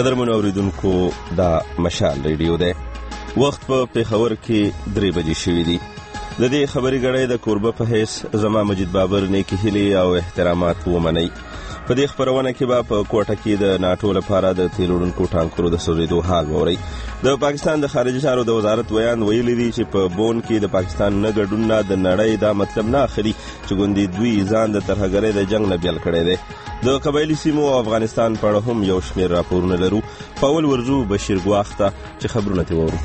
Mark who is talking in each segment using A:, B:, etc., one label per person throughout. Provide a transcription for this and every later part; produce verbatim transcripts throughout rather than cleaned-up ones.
A: قدرمنو اوریدونکو دا مشال ریډیو دی. وخت په پېښور کې درې بجې شوي دي. د دې خبري غړی د کوربه په حیث زما مجید بابر نیکی هیلې او احترامات ومنئ. په دې خبرونه کې به په کوټه کې د ناټو لپاره د تیل وړونکو ټانکرو د سوځېدو حال واورئ. د پاکستان د خارجي چارو د وزارت ویان ویلي دي چې په بون کې د پاکستان نه ګډون نه د نړۍ دا مطلب نه اخلي چې ګوندې دوی ځان د ترهګرۍ د جنګ نه بیل کړی دی. د قبایلي سیمو او افغانستان په اړه هم یو شمېر راپورونه لرو. په اول ورځو بشیر ګواښ ته چې خبرونه ترې واورو.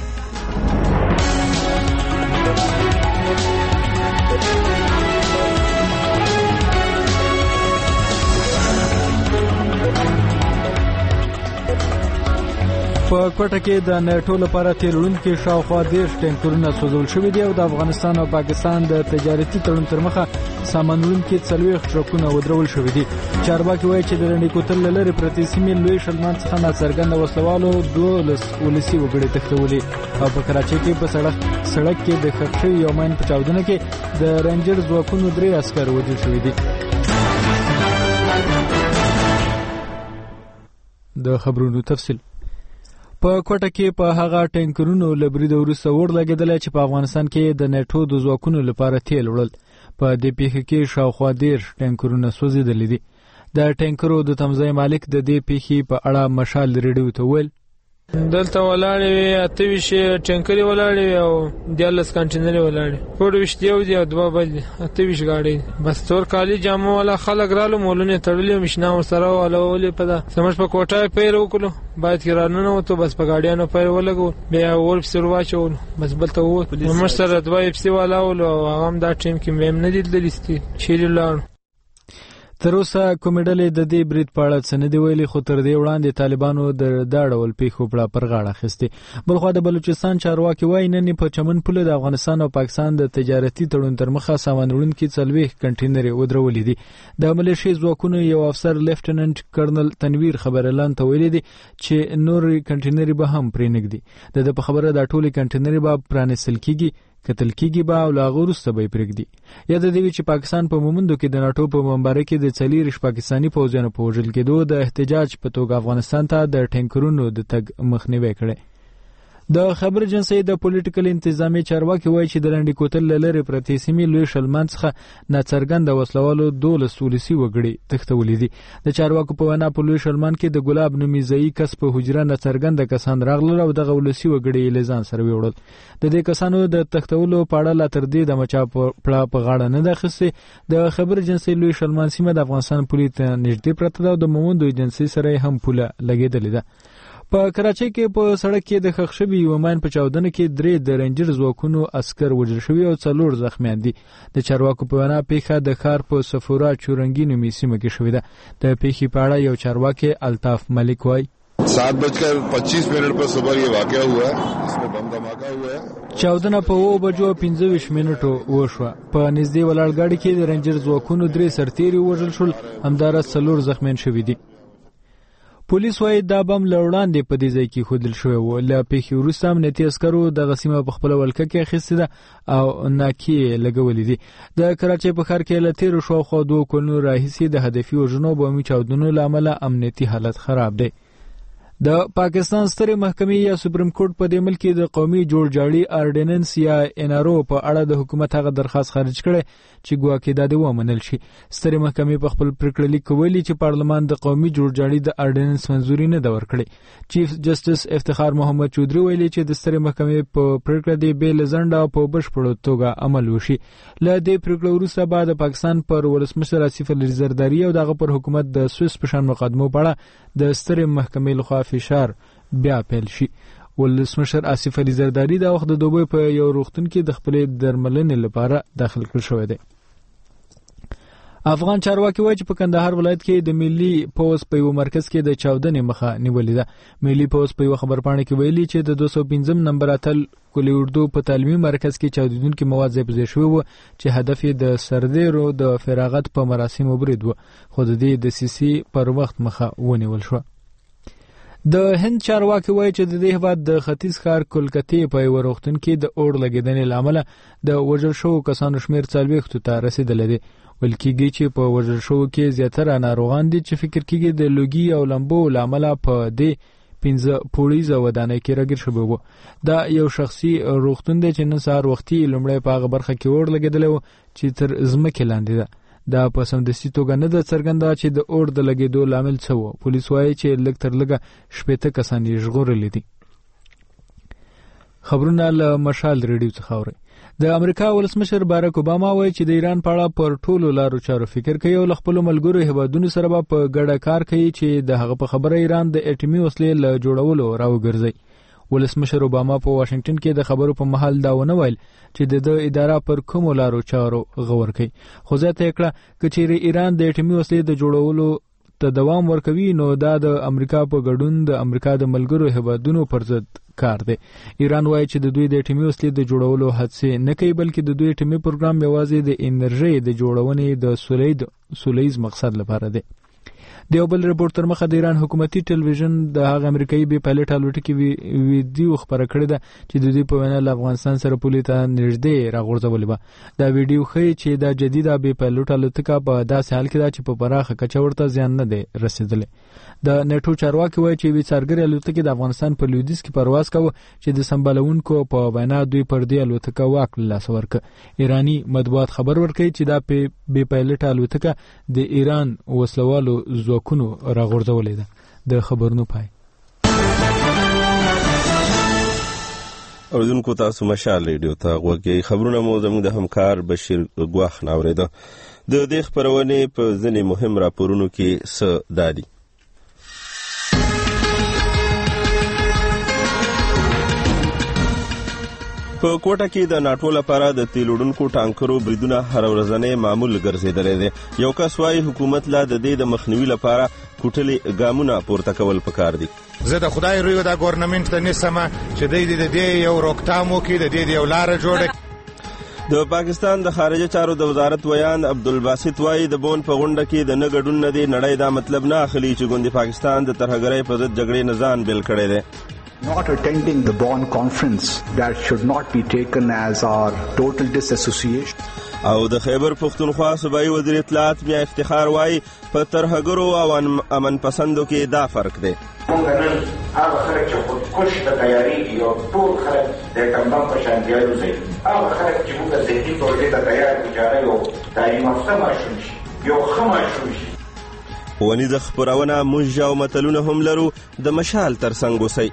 B: په کوټه کې د ناټو لپاره تیل وړونکي شاوخوا دېرش ټانکرونه سوځول شوي دي او د افغانستان او پاکستان د تجارتي تړون تر مخه سامان وړونکي څلوېښت ټرکونه ودرول شوي دي. چارواکي وایي چې د رنډۍ کوتل له لرې پرتې سیمې لوی شلمان څخه ناڅرګنده وسلوالو دولس ولسي وګړي تښتولي او په کراچۍ کې په سړک سړک کې د ښخ شوي یو ماین په چاودنه کې د رینجر ځواکونو درې عسکر وژل شوي دي. د خبرونو تفصیل په کوټه کې په هغه ټانکرونو له برید وروسته اور لګېدلی چې په افغانستان کې د ناټو د ځواکونو لپاره تیل وړل. په دې پیښه کې شاوخوا دېرش ټانکرونه سوځېدلي دي. د ټانکرو د تمځای مالک د دې پیښې په اړه مشال ریډیو ته ویل:
C: دلته ولاړې وې اته ویشت ټانکرې ولاړې وې او دیارلس کانټینرې ولاړې. څلور ویشت یو دي او دوه بل دي. اته ویشت ګاډۍ بس تور کالي جامو والا خلک رالو، مولونه تړلي او مشنا ورسره ولولې. په دا سمج په کوټه پیر وکړو، باید کې رانونه وته بس په ګاډیانو پیر ولګو، بیا ور پسې واچول، بس بلته وو موږ سره دوه اف سی والا ول او هغه دا ټیم کې مېم نه دي دلستي چیرې لاړ.
B: تر اوسه کومې ډلې د دې برید په اړه څه نه دي ویلي، خو تر دې وړاندې طالبانو د دا ډول پیښو په اړه پر غاړه اخیستې. بلخوا د بلوچستان چارواکي وایي نن په چمن پوله د افغانستان او پاکستان د تجارتي تړون تر مخه سامان وړونکي څلوېښت کانټینرې ودرولې دي. د ملیشي ځواکونو یو افسر لیفټننټ کرنل تنویر خبرلاند ته ویلي دي چې نورې کانټینرې به هم پرې نږدي. د ده په خبره دا ټولې کانټینرې به پرانیستل کېږي، کتل کېږي به او له هغه وروسته به یې پرېږدي. یاد دې وي چې پاکستان په مومندو کې د ناټو په بمبارۍ کې د څلېرویشت پاکستاني پوځیانو په وژل کېدو د احتجاج په توګه افغانستان ته د ټانکرونو د تګ مخنیوی کړی. د خبر ایجنسۍ د پولیټیکل انتظامی چارواکي وایي چې د رنډۍ کوتل له لرې پرتې سیمې لوی شلمان څخه ناڅرګنده وسلوالو دولس ولسي وګړي تښتولي دي. د چارواکو په وینا په لوی شلمان کې د ګلاب نومي ځایي کس په حجره ناڅرګنده کسان راغلل او دغه ولسي وګړي یې له ځان سره ویوړل. د دې کسانو د تښتولو په اړه لا تر دې دمه چا پړه په غاړه نه ده اخیستې. د خبر ایجنسۍ لوی شلمان سیمه د افغانستان پولې ته نږدې پرته ده او د مومندو ایجنسۍ سره هم پوله لګېدلې ده. په کراچۍ کې په سړک کې د ښخ شوي یو ماین په چاودنه کې درې د رینجر ځواکونو عسکر وژل شوي او څلور زخمیان دي. د چارواکو په وینا پیښه د ښار په صفورا چورنګي نومي سیمه کې شوې ده. د پیښې په اړه یو چارواکي الطاف ملک وایي:
D: सात बजकर पच्चीस मिनट पर सुबह ये वाकया हुआ है, इसमें बम धमाका हुआ है.
B: چاودنه په اوه بجو پنځه ویشت منټو وشوه. په نږدې ولاړ ګاډي کې د رینجر ځواکونو درې سرتیري وژل شول، همداراز څلور زخمیان شوي دي. پولیس وایي دا بم له وړاندې په دې ځای کې ښودل شوی و. له پیښې وروسته امنیتي عسکرو دغه سیمه په خپله ولکه کې اخیستې ده او ناکې یې لګولې دي. د کراچۍ په ښار کې له تېرو شاوخوا دوو کلونو راهیسې د هدفي وژنو او بمي چاودنو له امله امنیتي حالت خراب دی. د پاکستان سترې محکمې یا سپریم کورټ په دې ملک کې د قومي جوړجاړي آرډیننس یا ان آر او په اړه د حکومت هغه درخواست خارج کړی چې ګواکې دا دې ومنل شي. سترې محکمې په خپل پریکړه لیک کې ویلي چې پارلمان د قومي جوړجاړي د آرډیننس منظوري نه ده ورکړې. چیف جسټس افتخار محمد چودري ویلي چې د سترې محکمې په پریکړه دې بې له ځنډه او په بشپړه توګه عمل وشي. له دې پریکړې وروسته به د پاکستان پر ولسمشر آصف علي زرداري او دغه پر حکومت د سویس په شان مقدمو په اړه د سترې محکمې لخوا فشار بیا پیل شي. ولسمشر آصف علي زرداري دا وخت د دوبۍ په یو روغتون کې د خپلې درملنې لپاره داخل کړل شوی دی. افغان چارواکي وایي چې په کندهار ولایت کې د ملي پوز په یو مرکز کې د چاودنې مخه نیولې ده. ملي پوز په یو خبرپاڼه کې ویلي چې د دوه سوه پنځم نمبر اتل کلی اردو په تعلیمي مرکز کې چاودېدونکي مواد ځای په ځای شوي وو چې هدف یې د سرتیرو د فراغت په مراسمو برید و، خو د دې دسیسې پر وخت مخه ونیول شوه. د هند چارواکي وایي چې د دې هېواد د ختیځ ښار کولکتې په یوه روغتون کې د اور لګېدنې له امله د وژل شوو کسانو شمېر څلوېښتو ته رسېدلی دی. ویل کېږي چې په وژل شوو کې زیاتره ناروغان دي چې فکر کېږي د لوګي او لمبو له امله په دې پنځه پوړیزه ودانۍ کې راګیر شوی و. دا یو شخصي روغتون دی چې نن سهار وختي لومړی په هغه برخه کې اور لګېدلی و چې تر ځمکې لاندې ده. دا په سمدستي توګه نه ده څرګنده چې د اور د لګېدو لامل څه و. پولیس وایي چې لږ تر لږه شپېته کسان یې ژغورلي دي. خبرونه له مشال ریډیو څخه اورئ. د امریکا ولسمشر باراک اوباما وایي چې د ایران په اړه پر ټولو لارو چارو فکر کوي او له خپلو ملګرو هیوادونو سره به په ګډه کار کوي چې د هغه په خبره ایران د اټومي وسلې له جوړولو راوګرځي. ولسمشر اوباما په واشنگټن کې د خبرو په مهال دا ونه ویل چې د د اداره پر کومو لارو چارو غور کوي، خو زیاته یې کړه که چیرې ایران د اټومي وسلې د جوړولو ته دوام ورکوي نو دا د امریکا په ګډون د امریکا د ملګرو هیوادونو پر ضد کار دی. ایران وایي چې د دوی د اټومي وسلې د جوړولو هڅې نه کوي بلکې د دوی اټومي پروګرام یوازې د انرژۍ د جوړونې د سولیز مقصد لپاره دی. د یو بل رپورټ تر مخه د ایران حکومتي ټلویزیون د هغه امریکایي بې پایلټ الوتکې ویډیو خپره کړې ده چې د دوی په وینا له افغانستان سره پولې ته نږدې راغورځولې وه. دا ویډیو ښیي چې دا جدیده بې پایلټ الوتکه په داسې حال کې ده چې په پراخه کچه ورته زیان نه دی رسېدلی. د نیټو چارواکي وایي چې یوې څارګرې الوتکې د افغانستان په لویدیځ کې پرواز کوه چې د سمبالونکو په وینا دوی پر دې الوتکه واک له لاسه ورکړ. ایراني مطبوعات خبر ورکوي چې دا بې پایلټ الوتکه د ایران وسلوالو ځواکونو راغورځولې ده. د خبرونو پای.
A: اوریدونکو تاسو مشال ریډیو ته غوږ یې. خبرونه مو زموږ د همکار بشیر ګواخ نه اورېده. د دې خپرونې په ځینې مهم راپورونو کې څه دادي. په کوټه کې د ناټو لپاره د تیل وړونکو ټانکرو بریدونه هر ورځنی معمول ګرځېدلی دی. یو کس وایي حکومت لا د دې د مخنیوي لپاره کوټلې ګامونه پورته کول پکار دي.
E: زه د خدای روی د ګورنمنت ته نسمه چې د دې یو روکتام وکړي، د دې یو لاره جوړه.
A: د پاکستان د خارجه چارو د وزارت ویان عبدالباسط وایي د بون په غونډه کې د نه ګډون نه دی نړۍ دا مطلب نه اخلي چې ګوندې پاکستان د ترهګرۍ په ضد جګړې نه ځان بیل کړی دی.
F: Not attending the Bonn conference, that should not be taken as our total disassociation.
A: او د خیبر پختونخوا صوبایي وزیر اطلاعات میا افتخار وایي په ترهګرو او امن پسندو کې دا فرق دی.
G: موږ نن هغه خلک چې خودکش ته تیارېږي او ټول خلک د ټمبم په شان دیالوزي، هغه خلک چې موږ د ذهني طور دې ته تیار وجاره یو تعلیم یافته ماشوم شي، یو ښه ماشوم شي.
A: ونیزه خپرونه موږ او متلونه هم لرو. د مشال تر څنګ اوسئ.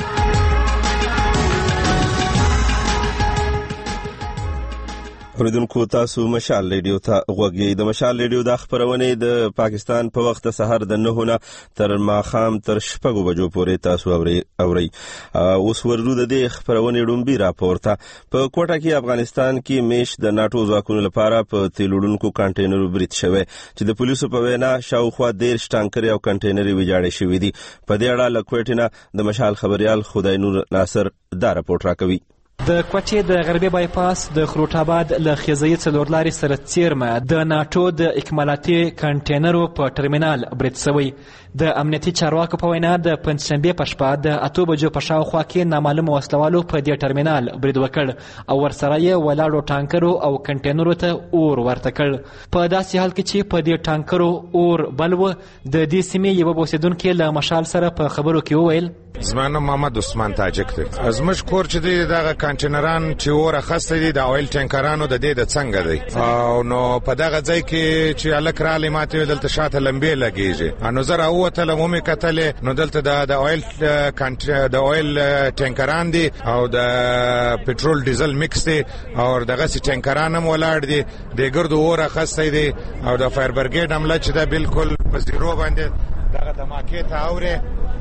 A: اوریدونکو تاسو مشال ریډیو ته غوږ یې. د مشال ریډیو د خپرونې د پاکستان په وخت د سحر د نهو نه تر ماښام تر شپږو بجو پورې تاسو اورئ. اوس ورځو د دې خپرونې ډومبي راپورته. په کوټه کې افغانستان کې میش د ناټو ځواکونو لپاره په تیل وړونکو کانټینرو برید شوی چې د پولیسو په وینا شاوخوا دېرش ټانکرې او کانټینرې ویجاړې شوي دي. په دې اړه له کوټې نه د مشال خبریال خدای نور ناصر دا راپورټ راکوي.
H: د کوټې د غربي بایپاس د خروټ آباد له خیزایي څلورلارې سره څیرمه د ناټو د اکمالاتي کانټینرو په ټرمینال برید شوی. د امنیتي چارواکو په وینا د پنجشنبې په شپه د اتو بجو په شاوخوا کې نامعلومه وسلوالو په دې ټرمینال برید وکړ او ورسره یې ولاړو ټانکرو او کانټینرو ته اور ورته کړ. په داسې حال کې چې په دې ټانکرو اور بل و، د دې سیمې یوه اوسېدونکي له مشال سره په خبرو کې وویل
E: زما نوم محمد عثمان تاجک دی. زموږ کور چې دی دغه کانټینران چې اور اخیستی دي د اویل ټینکرانو د دې د څنګه دی او نو په دغه ځای کې چې هلک رالی ما ته ویل دلته شاته لمبې لګېږي. نو زه راووتلم ومې کتلې نو دلته د اویل د اویل ټینکران دي او د پټرول ډیزل مکس دی او دغسې ټینکران هم ولاړ دي. د ګردو اور اخیستی دی او د فایر برګیډ عمله چې ده بالکل په زیرو باندې دغه دماکې ته اورې.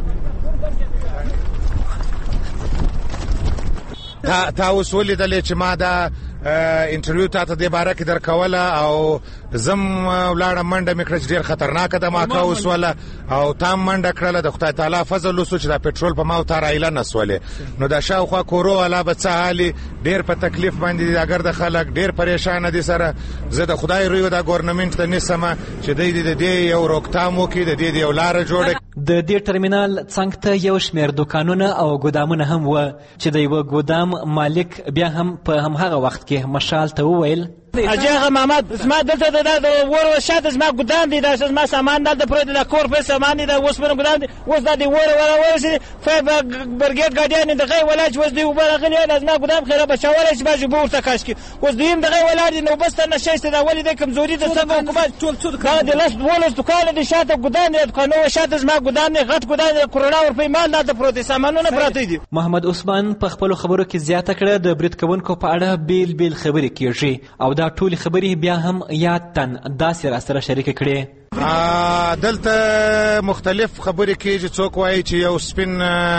E: تا تا اوس ولیدلې چې ما دا انټرویو تاته دې باره کې درکوله او زم ولاړم منډه مې کړه چې ډېر خطرناکه دماکه وسوله او تا هم منډه کړله. د خدای تعالی فضل وسو چې دا پټرول په ما او تا رایله نه سولې. نو دا شاوخوا کورو والا به څه حالي ډېر په تکلیف باندې دي، دا ګرده خلک ډېر پریشانه دي سره. زه د خدای روی دا ګورنمنټ ته نیسمه چې دی د دې یو روکتام وکړي، د دې یو لاره جوړه.
H: د دې ټرمینال څنګ ته یو شمېر دوکانونه او ګودامونه هم و چې د یوه ګودام مالک بیا هم په همهغه وخت کې مشال ته وویل
I: اجازه محمد زما دلته د ور وشات زما ګدام دي دا زما سامان دلته پروت د کور په سامان دي د اوس په ګدام دي اوس د ور ور ور فای برګیټ ګاډیان دغه ولای اوس دی وبرغلی زما ګدام خیره بچاولای چې باجو بورته کاش کی اوس دیم دغه ولای نو بس نه شایسته دا ولې د کمزوري د سبب حکومت ټول ټول دا د لاس ولس دکان دي شاته ګدام دي قانون شاته زما ګدام نه غټ ګدام کرونا ور په مال دلته پروت سامانونه پراته دي.
H: محمد عثمان په خپل خبرو کې زیاته کړه د برید کوونکو په اړه بیل بیل خبرې کیږي او دا ټول خبرې بیا هم یاد تن داسې را سره شریک کړي.
E: دلته مختلف خبرې کیږي، څوک وایي چې یو سپین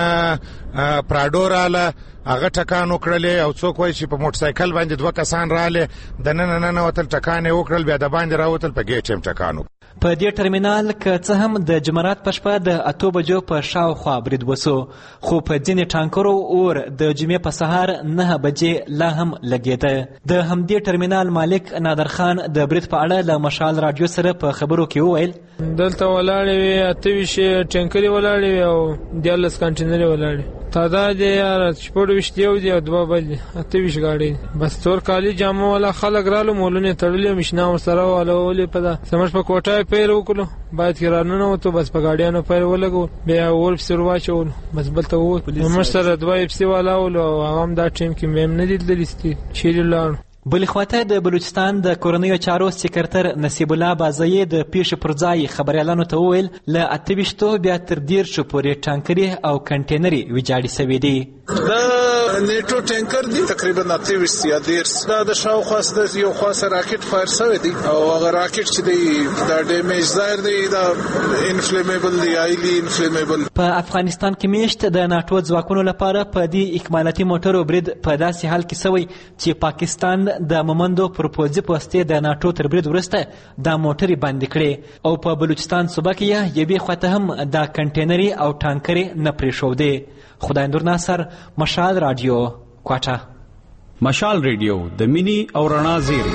E: پراډو رااله هغه ټکان وکړلې او څوک وایي چې په موټر سایکل باندې دوه کسان رااله د نن نن وتل ټکان وکړل بیا د باندې راوتل په گیټ هم ټکان وکړ.
H: په دې ټرمینال که څه هم د جمعرات په شپه د اتو بجو په شاوخوا برید وسو، خو په ځینې ټانکرو اور د جمعې په سهار نه بجې لا هم لګېده. د همدې ټرمینال مالک نادر خان د برید په اړه له مشال راډیو سره په خبرو کې وویل
C: دلته ولاړې وې اته ویشت ټینکرې ولاړې وې او دیارلس کانټینرې ولاړې. تعداد یې یاره شپږ ویشت یو دی او دوه بل دي، اته ویشت ګاډۍ. بس تور کالي جامه والا خلک رالو، مولونه تړلې، مشنا ورسره والولې په دا زموږ په کوټه پیر وکړو باید کې رانونه وته بس په ګاډیانو پیر ولګو بیا ور پسې ورواچول بس بلته وو موږ سره دوه اپسي والا ول او هغه دا ټیم کې مېم نه دیدل ستې چیرې لاړ.
H: بلې خواته د بلوچستان د کورنیو چارو سکرټر نصیب الله بازایی د پیښې پر ځای خبریالانو ته وویل له اته ویشتو بیا تر دیرشو پورې ټانکرې او کنټینرې ویجاړې سوي دي.
J: دا نیټو ټینکر دی تقریبا اته ویشت یا دیرس، دا د شاوخوا د یو خاصه راکټ فایر شوی دی او هغه راکټ چې دی دا ډیمیج ظاهر دی دا انفلیمیبل دی هایلی انفلیمیبل.
H: په افغانستان کې میشت د ناټو ځواکونو لپاره په دې اکمالاتي موټرو برید په داسې حال کې سوی چې پاکستان د مومندو پر پوځي پوستې د ناټو تر برید وروسته دا موټرې بندې کړې او په بلوچستان صوبه کې یوې خواته هم دا کنټینرې او ټانکرې نه پرېښودې. خدای نور ناصر، مشال راډیو، کوټه.
K: مشال راډیو د مینی او رڼا زیری.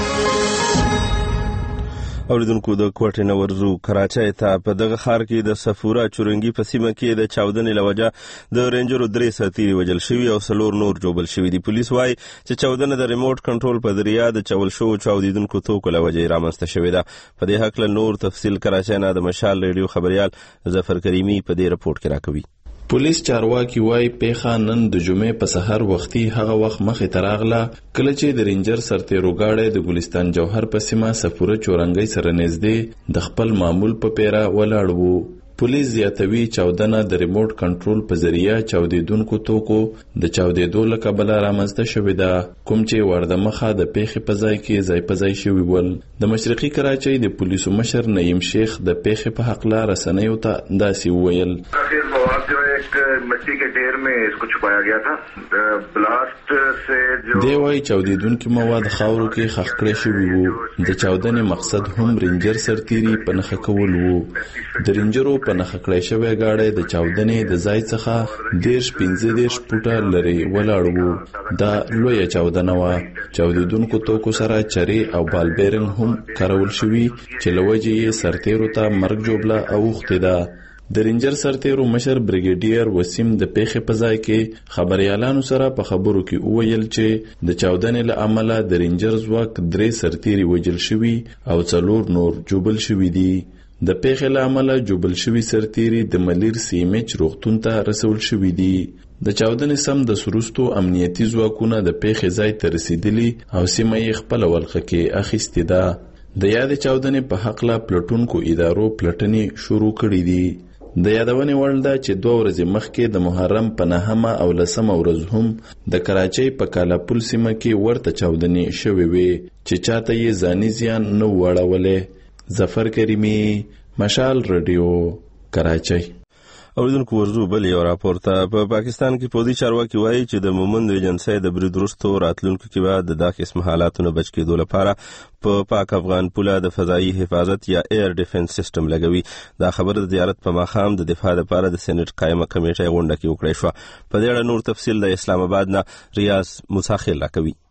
A: اوریدونکو د کوټې نه ورځو کراچۍ ته. په دغه ښار کې د صفورا چورنګي په سیمه کې د چاودنې له وجه د رینجرو درې سرتیري وژل شوي او څلور نور ژوبل شوي دي. پولیس وایي چې چاودنه د ریموټ کنټرول په ذریعه د چول شوو چاودیدونکو توکو له وجې رامنځته شوې ده. په دې هکله نور تفصیل کراچۍ نه د مشال ریډیو خبریال ظفر کریمي په دې رپورټ کې راکوي.
L: پولیس چارواکي وایي پیښه نن د جمعې په سحر وختي هغه وخت مخې ته راغله کله چې د رینجر سرتیرو ګاډی د ګلستان جوهر په سیمه صفوره چورنګۍ سره نږدې د خپل معمول په پیره ولاړ وو. پولیس زیاتوي چاودنه د ریموټ کنټرول په ذریعه چاودیدونکو توکو د چاودیدو له کبله رامنځته شوې ده، کوم چې ورده مخه د پیښې په ځای کې ځای په ځای شوي ول. د مشرقي کراچۍ د پولیسو مشر نعیم شیخ د پیښې په هکله رسنیو ته داسې وویل
M: مٹی کے ڈھیر میں اس کو چھپایا گیا تھا. بلاسٹ سے جو
L: دی وايي چاودیدونکو مواد خاورو کې خښ کړی شوي وو. د چاودنې مقصد هم رینجر سرتیري په نښه کول وو. د رینجرو په نښه کړی شوی ګاډی د چاودنې د ځای څخه دیرش پنځه دیرش فوټه لرې ولاړ وو. دا لویه چاودنه وه. چاودیدونکو توکو سره چرې او بالبیرنګ هم کارول شوي چې له وجې یې سرتیرو ته مرګ ژوبله اوښتې ده. د رینجر سرتیرو مشر بریګیډیر وسیم د پیښې په ځای کې خبريالانو سره په خبرو کې وویل چې د چاودنې له امله د رینجر ځواک درې سرتیري وژل شوي او څلور نور ژوبل شوي دي. د پیښې له امله ژوبل شوي سرتیري د ملیر سی ایم ایچ روغتون ته رسول شوي دي. د چاودنې سم د سروستو امنیتي ځواکونه د پیښې ځای ته رسیدلي او سیمه یې خپله ولقه کې اخیستې ده. د یادې چاودنې په هکله پلټونکو ادارو پلټنې شروع کړې دي. د یادونې وړ ده چې دوه ورځې مخکې د محرم په نهمه او لسمه ورځ هم د کراچۍ په کالاپول سیمه کې ورته چاودنې شوې وې چې چاته یې ځاني زیان نه و اړولی. ظفر کریمي، مشال راډیو، کراچۍ.
A: اوریدونکو ورځو بل یو راپور ته. په پاکستان کې پوځي چارواکي وایي چې د مومند ایجنسۍ د برید وروسته راتلونکو کې به د دا قسم حالاتو نه بچ کېدو لپاره په پاک افغان پوله د فضایي حفاظت یا ایر ډیفنس سیستم لګوي. دا خبره د زیارت په ماښام د دفاع لپاره د سېنیټ قایمه کمیټې غونډه کې وکړای شوه. په دې اړه نور تفصیل د اسلام آباد نه ریاض مساخیل راکوي.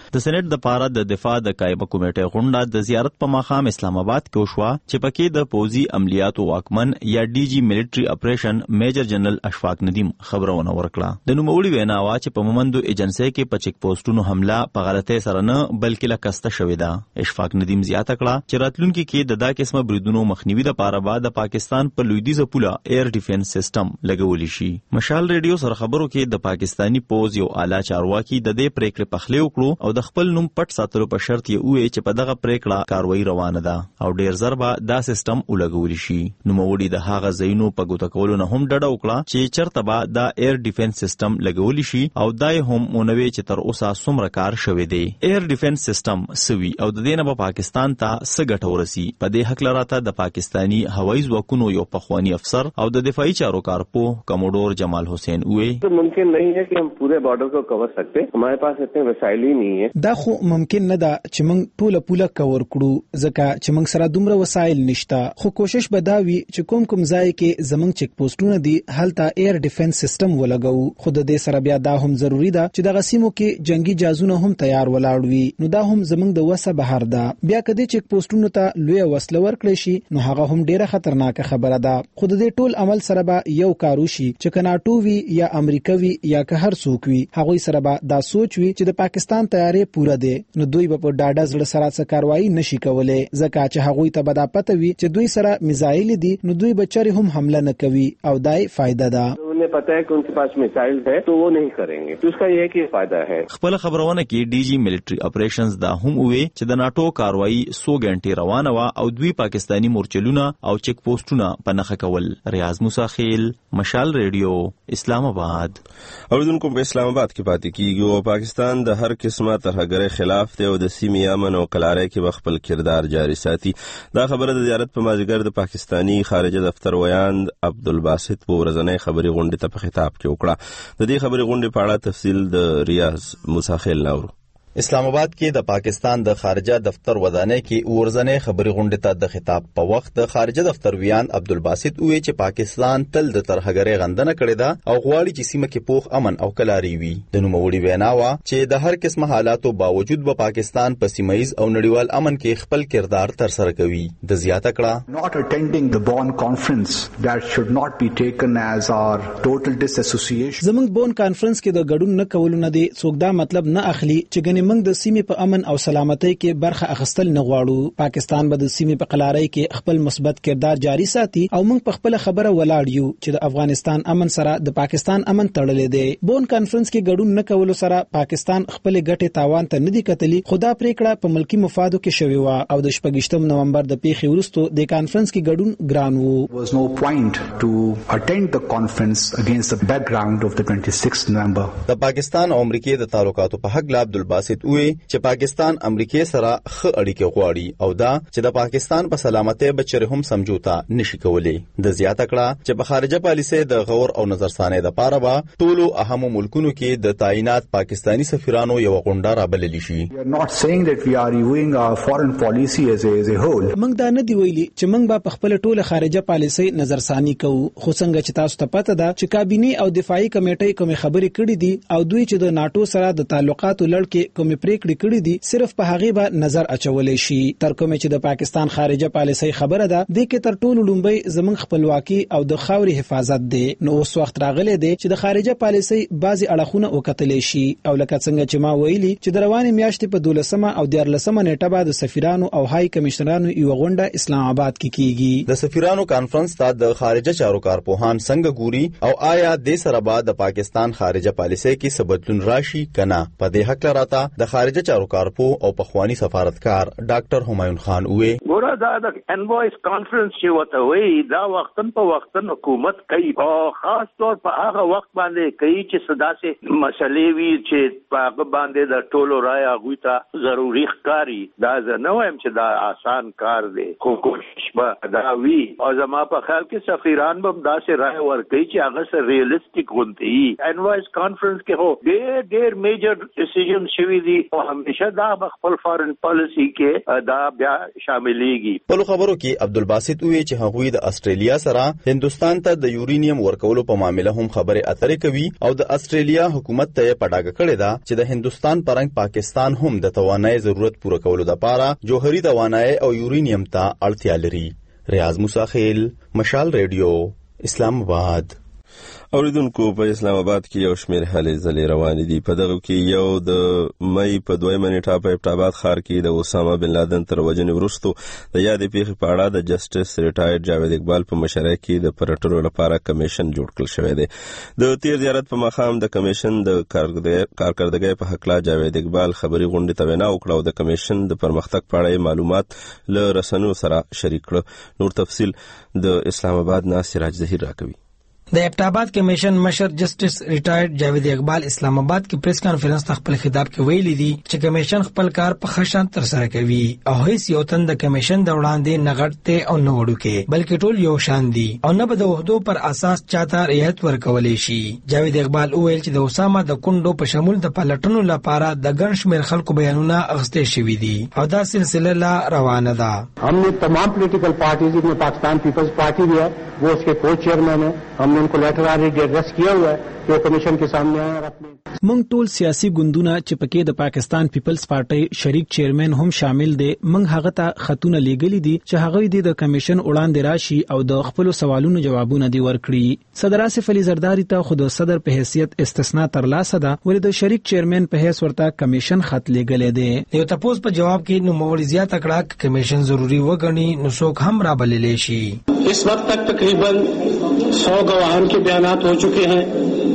N: د سېنات د پاره د دفاع د قایمه کمیټې غونډه د زیارت په مقام اسلام آباد کې وشوه چې پکې د پوزي عملیاتو واکمن یا ډي جی ملټري اپریشن میجر جنرال اشفاق ندیم خبرونه ورکړه. د نوموړي وینا وا چې په مومندو ایجنسي کې په چیک پوسټونو حمله په غلطۍ سره نه بلکې لکسته شوې ده. اشفاق ندیم زیاته کړه چې راتلونکي کې د دا قسمه بریدونو مخنیوي لپاره به د پاکستان په لویدیځه پوله ایر ډیفنس سیستم لګولی شي. مشال ریډیو سره خبرو کې د پاکستانی پوز یو اعلی چارواکي د دې پریکړې پخلی وکړو او د خپل نوم پټ ساتلو په شرط یې وویل چې په دغه پریکړه کاروایی روانه ده او ډیر زر به دا سیستم ولګولی شي. نوموړي د هغه ځایونو په ګوته کولو نه هم ډډه وکړه چې چرته به دا ایر ډیفنس سیستم لګولی شي او دای هم مونوي چې تر اوسه څومره کار شوی دی. ایر ډیفنس سیستم سوي او د دې نه په پاکستان ته څه ګټه ورسي. په دې حق لراته د پاکستانی هوایي ځواکونو یو پخوانی افسر او د دفاعي چارو کارپو کموډور جمال حسین وې
O: ممکن नहीं है कि हम पूरे बॉर्डर को कवर सकते हमारे पास इतने वसाइल ही नहीं है.
P: دا خو ممکن نه ده چې موږ ټوله پوله کور کړو ځکه چې موږ سره دومره وسایل نشته. خو کوشش به دا وي چې کوم کوم ځای کې زموږ چیک پوسټونه دي هلته ایر ډیفنس سیستم ولګو. خو د دې سره بیا دا هم ضروری ده چې د غسیمو کې جنگي جازونه هم تیار ولاړ وي. نو دا هم زموږ د وسه بهر ده. بیا کدی چیک پوسټونو ته لوی وسله ورکړي شي نو هغه هم ډیره خطرناک خبره ده. خو د دې ټول عمل سره به یو کارو شي چې کناټو وی یا امریکوي یا که هر څوک وي هغه سره به دا سوچ وي چې د پاکستان تیارې پوره ده نو دوی به په ډاډه زړه سره څه کاروایی نشي کولای ځکه چې هغه ته به دا پته وي چې دوی سره میزایل دي نو دوی بچری هم حمله نه کوي او دای فائدہ ده.
O: उन्हें पता है कि उनके पास मिसाइल है तो वो नहीं करेंगे. तो उसका यह कि फायदा है.
N: خپل خبرونه کې ډي جی ملټري اپریشنز دا هم وې چې د ناتو کاروایی سو غنټې روانه وا او دوی پاکستانی مورچلونه او چیک پوسټونه په نخښه کول. ریاض موسی خیل مشال ریډیو اسلام آباد.
A: اوریدونکو په اسلام آباد کې پاتې کیږي او پاکستان د هر قسمه ترهګرۍ خلاف دی او د سیمې امن او قلارۍ کې خپل کردار جاری ساتي. دا خبره د زیارت په مازیګر د پاکستانی خارجه دفتر ویاند عبدالباسط په ورځنۍ خبري غونډه ته په خطاب کې وکړه. د دې خبري غونډې په اړه تفصیل د ریاض موسی خیل نورو.
Q: اسلام آباد کې د پاکستان د خارجه دفتر ودانۍ کې ورځنۍ خبري غونډې ته د خطاب په وخت د خارجه دفتر ویان عبدالباسط وی چې پاکستان تل د ترهګرۍ غندنه کړې ده او غواړي چې سیمه کې پوخ امن او کلاري وي. د نوموړي وینا وا چې د هر قسمه حالاتو باوجود به پاکستان په سیمایز او نړیوال امن کې خپل کردار تر سره کوي. د زیاته کړه
F: not attending the Bonn conference that should not be taken as our total disassociation.
P: زمونږ بون کانفرنس کې د ګډون نه کولو نه دي څوک دا مطلب نه اخلي چې موږ د سیمې په امن او سلامتۍ کې برخه اخیستل نه غواړو. پاکستان به د سیمې په قلارۍ کې خپل مثبت کردار جاری ساتي او موږ په خپل خبره ولاړ یو چې د افغانستان امن سره د پاکستان امن تړلې دی. بون کانفرنس کې ګډون نه کولو سره پاکستان خپل ګټې تاوان ته نه دی کتلی. خدا پریکړه په ملکی مفادو کې شوی و او د شپږشتم نومبر د پیښې وروسته د کانفرنس کې ګډون ګران وو.
F: was no point to attend the conference against the background of the twenty-sixth November.
Q: د پاکستان او امریکای د تعلقاتو په حق عبدالباسط وی چې پاکستان امریکای سره ښه اړیکې غواړي او دا چې د پاکستان په سلامتۍ بچره هم سمجوتا نشي کولای. د زیاته کړه چې په خارجه پالیسۍ د غور او نظرثانۍ د پاره به ټولو اهمو ملکونو کې د تعینات پاکستانی سفیرانو یو غونډه رابلل شي.
F: We are not saying that we are reviewing our foreign policy as a, as a whole.
P: موږ دا نه دی ویلي چې موږ به په خپل ټوله خارجه پالیسۍ نظرثاني کوو. خو څنګه چې تاسو ته پته ده چې کابینه او دفاعي کمیټې کوم خبرې کړې دي او دوی چې د ناتو سره د تعلقاتو لړ کې کوم پریکړې کړې دي صرف په هغه به نظر اچولې شي. تر کومه چې د پاکستان خارجه پالیسۍ خبره ده د کې تر ټولو لومبي زمونږ خپلواکي او د خاوري حفاظت ده. نو اوس وخت راغلی دی چې د خارجه پالیسۍ بعضي اړخونه وکتلې شي او لکه څنګه چې ما ویلي چې د روانې میاشتې په دولسمه او دیارلسمه نیټه به د سفیرانو او هاي کمشنرانو یو غونډه اسلام آباد کې کیږي.
Q: د سفیرانو کانفرنس ته د خارجه چارو کارپوهان څنګه ګوري او آیا د سره بعد د پاکستان خارجه پالیسۍ کې سبدلون راشي کنه. په دې حق لراته د خارجه چارو کارپو او پخوانی سفارتکار ډاکټر همایون خان وې
R: ګوره دا د انوایس کانفرنس چې وته وی دا وختن په وختن حکومت کوي او خاص طور په هغه وخت باندې کوي چې صدا سي مسلې وی چې هغه باندې د ټولو رائے هغه ته ضروري ښکاری. دا نه وایم چې دا آسان کار دی خو کوشش به دا وی او زما په خیال کې سفیران به داسې رائے ورکوي چې هغه سره ریئلسټیک غونډي. انوایس کانفرنس کې هو ډېر ډېر میجر ډیسیژن شوي کړی دي او همیشه دا خپل فارن پالیسی کې دا بیا شاملېږي.
Q: په خبرو کې عبدالباسط وی چې هغوی د استرالیا سره هندستان ته د یورینیم ورکولو په معاملې هم خبرې اترې کوي او د استرالیا حکومت ته پډاګه کړې ده چې د هندستان پرنګ پاکستان هم د توانایي ضرورت پوره کولو لپاره جوهري توانایي او یورینیم ته اړتیا لري. ریاض موسیخیل، مشال ریډیو، اسلام آباد.
A: اوریدونکو په اسلام آباد کې یو شمېر هلې ځلې روانې دي. په دغه کې یو د مې په دویمه نیټه په ابټاباد ښار کې د اسامه بن لادن تر وژنې وروستو د یادې پیښې په اړه د جسټس ریټایرډ جاوید اقبال په مشرۍ کې د پرټلو لپاره کمیشن جوړ کړل شوی دی. د تیر زیارت په ماښام د کمیشن د کارکردګۍ په هکله جاوید اقبال خبري غونډې ته وینا وکړه او د کمیشن د پرمختګ په اړه معلومات له رسنیو سره شریک کړه. نور تفصیل د اسلام آباد نه سراج ظهیر راکوي.
S: د ابټاباد کمیشن مشر جسټس ریټایرډ جاوید اقبال اسلام آباد کې پریس کانفرنس ته خپل خطاب کې ویلي دي چې کمیشن خپل کار په ښه شان ترسره کوي او هیڅ یو تن د کمیشن د وړاندې نه غټ او نه وړوکی بلکې ټول یو شان دي او نه به د وحدو پر اساس چاته رعایت ورکولی شي. جاوید اقبال وویل چې د اسامه د کونډو په شمول د پلټنو لپاره د ګڼ شمېر خلکو بیانونه اخیستل شوي دي او دا سلسله لا روانه ده.
T: हम ने तमाम political parties में Pakistan peoples party भी है, वो उसके को चेयरमैन है, हमने उनको लेटर ऑलरेडी एड्रेस किया हुआ है कि वो कमीशन के सामने आए और अपने
P: موږ ټول سیاسي ګوندونه چې پکې د پاکستان پیپلز پارټي شریک چیرمن هم شامل دي موږ هغه ته خطونه لیږلي دي چې هغه د کمیشن وړاندې راشي او د خپل سوالونو جوابونه دی ورکړي. صدر آصف علي زرداری ته خود صدر په حیثیت استثناء ترلاسه ده ولې د شریک چیرمن په حیث ورته کمیشن خط لیږلی دی.
S: یو تاسو په جواب کې نو موري زیات کړه کمیشن ضروری وګڼي نو څوک هم را بللی شي.
T: इस वक्त तक तकरीबन सौ गवाहान के बयानात हो चुके हैं.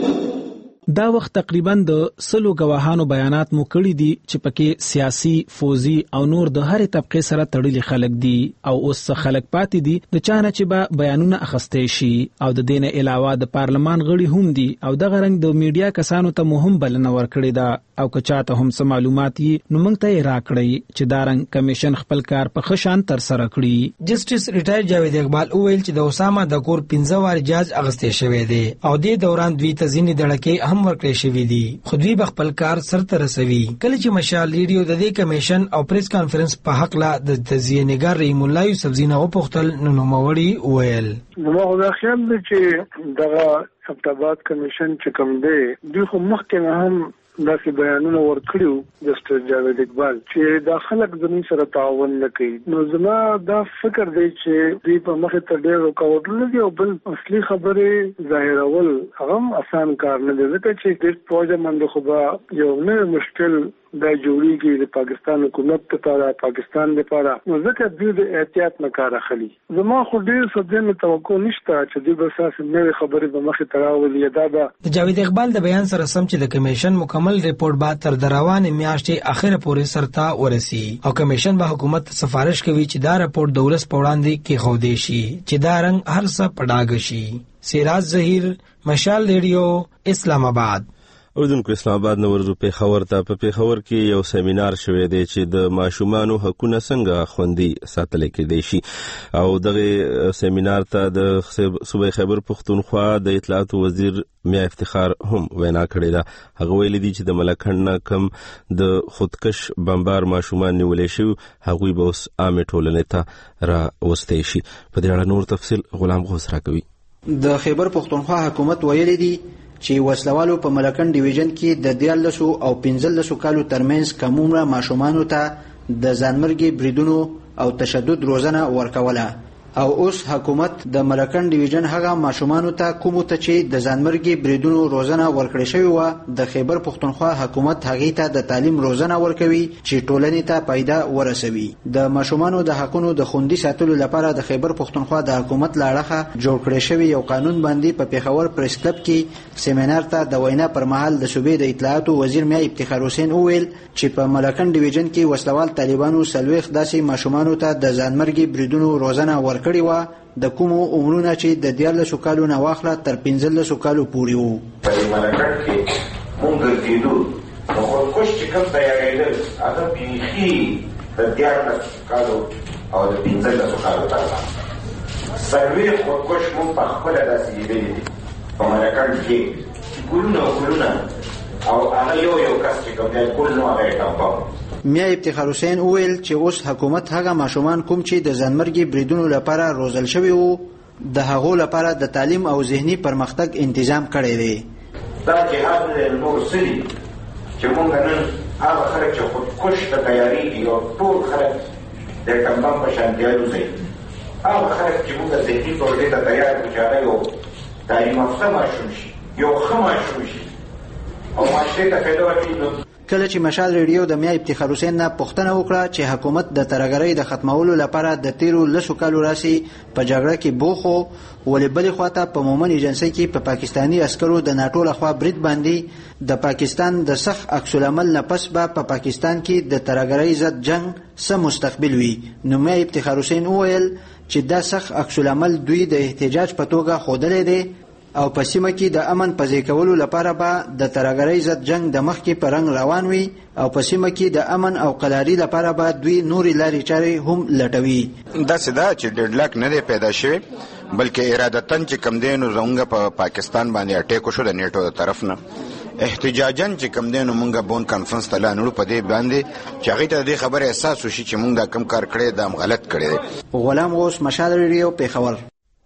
P: دا وخت تقریبا د سلو گواهانو بیانات مو کړی دي چې پکې سیاسي، فوزي او نور د هرې طبقه سره تړلي خلک دي او اوس خلک پاتې دي د چانه چې به بیانونه اخستې شي او د دینه علاوه د پارلمان غړي هم دي او د غرنګ د میډیا کسانو ته مهم بلنه ورکړي ده او که چاته هم سم معلومات یې نو موږ ته راکړي چې دارنګ کمیشن خپل کار په خشان تر سره کړي.
S: جسټس ریټایر جاوید اقبال وویل چې د اسامه د کور پنځه وار جاج اغستې شوی دی او د دوران دوی ته ځینې دړکې هم ورکړې شوې دي خو دوی به خپل کار سرته رسوي. کله چې مشال ریډیو د دې کمیشن او پریس کانفرنس په حق لا د تزیه نگار رحیم الله یوسف زینه وپوښتل نو نوموړي وویل
U: نو خو دا خیال دی چې دغه ابټاباد کمیشن چې کوم دی دوی خو مخکې هم داسې بیانونه ورکړیو جسټس جاوید اقبال چې دا خلک زموږ سره تعاون نه کوي. نو زما دا فکر دی چې دوی په مخې ته ډېر رکاوټونه دي او بل اصلي خبرې ظاهرول هغه هم اسان کار نه دی ځکه چې ډېر فوجمند خو به یو نه مشکل دا جوړیږي د پاکستان حکومت لپاره پاکستان لپاره نو ځکه دوی د احتیاط نه کار اخلي. زما خو ډېر څه دې توقع نشته چې دوی به اساس نوې خبرې په مخې ته راولي. دا
S: د جاوید اقبال د بیان سره سم چې د کمیشن مکمل ریپورت بعد تر دروازې میاشتې اخره پورې سرته ورسي او کمیشن به حکومت سفارش کوي چې دا ریپورت د ولس په وړاندې کې خو دی شي چې دا رنګ هر څه پډاګ شي. سراج ظهیر، مشال ریډیو، اسلام آباد.
A: اوردونکو اسلام آباد نو ورځو پیښور ته په پیښور کې یو سیمینار شوی دی چې د ماشومانو حقوقونه څنګه خوندي ساتل کېدای شي او دغه سیمینار ته د صوبې خیبر پښتونخوا د اطلاعات وزیر میا افتخار هم وینا کړې ده. هغه ویلي دي چې د ملکند نه کم د خودکش بمبار ماشومان نیولې شو هغوی به اوس عامه ټولنې ته را وستې شي. په دې اړه نور تفصیل غلام غوث راکوي.
V: د خیبر پښتونخوا حکومت ویلي دي چې وسلوالو په ملکند ډیویژن کې د دیارلسو او پنځلسو کالو ترمنځ کمومره ماشومانو ته د ځانمرګي بریدونو او تشدد روزنه ورکوله او اوس حکومت د ملکند ډیویژن هغه ماشومانو ته کومو ته چې د ځانمرګي بریدونو روزنه ورکړې شوی و د خیبر پښتونخوا حکومت هغه ته د تعلیم روزنه ورکوي چې ټولنې ته پیدا ورسوي. د ماشومانو د حقونو د خوندي ساتلو لپاره د خیبر پښتونخوا د حکومت لاړه جوړ کړی شوی یو قانون باندې په پیښور پریس کلب کې سیمینار ته د وینا پر مهال د صوبې د اطلاعات وزیر میا افتخار حسین وویل چې په ملکند ډیویژن کې وسلوال طالبانو سلويخ داسې ماشومانو ته د ځانمرګي بریدونو روزنه ورکړي و د کومو عمرونه چې د دیارلسو کالو نه واخله تر پنځلسو کالو پورې وو.
G: په ملکند کې مونږ ګرځېدو نو خودکش چې کوم تیارېدل هغه بیخي د دیارلسو کالو او د پنځلسو کالو ترمنځ څلوېښت خودکش مونږ په خپله داسې لیدلي دي په ملکند کې ګلونه او ګلونه او هغه یو یو کس چې کوم دی کل نو هغه ټاپه.
V: میا افتخار حسین وویل چې اوس حکومت هغه ماشومان کوم چې د ځانمرګي بریدونو لپاره روزل شوي وو د هغو لپاره د تعلیم او ذهني پرمختګ تنظیم کړی دی.
G: دا جهاد د نور سری چې موږ نن هغه خلک چې خودکش ته تیارېږي او ټول خلک د ټمبم په شان تیارېږي هغه خلک چې موږ ذهني طور دې ته تیار کړو چې هغه یو تعلیم یافته ماشوم شي یو ښه ماشوم شي او معاشرې ته فایده ورکړي.
V: کله چې مشال ریډیو د میا افتخار حسین نه پوښتنه وکړه چې حکومت د ترهګرۍ د ختمولو لپاره د تیرو لسو کالو راسي په جګړه کې بوخو ولې بلې خواته په مومن ایجنسۍ کې په پا پاکستاني عسکرو د ناټو لخوا برید باندې د پاکستان د سخت عکس العمل نه پس به په پاکستان کې د ترهګرۍ ضد جنگ څه مستقبل وي. نو میا افتخار حسین وویل چې دا سخت عکس العمل دوی د احتجاج په توګه ښودلی دی او په سیمه کې د امن په ځای کولو لپاره به د ترهګرۍ ضد جنگ د مخکې په رنګ روان وي او په سیمه کې د امن او قلاري لپاره به دوی نورې لارې چارې هم لټوي.
E: داسې ده چې ډیډلاک نه دی پیدا شوی بلکې ارادتن چې کم دی نو زموږ په پاکستان باندې اټیک وشو د نیټو د طرف نه احتجاجن چې کم دی نو موږ بون کانفرنس ته لاړو په دې باندې چې هغې ته د دې خبرې احساس وشي چې موږ دا کم کار کړی دا هم غلط کړی دی.
V: غلام غوث مشال ریډیو پېښور.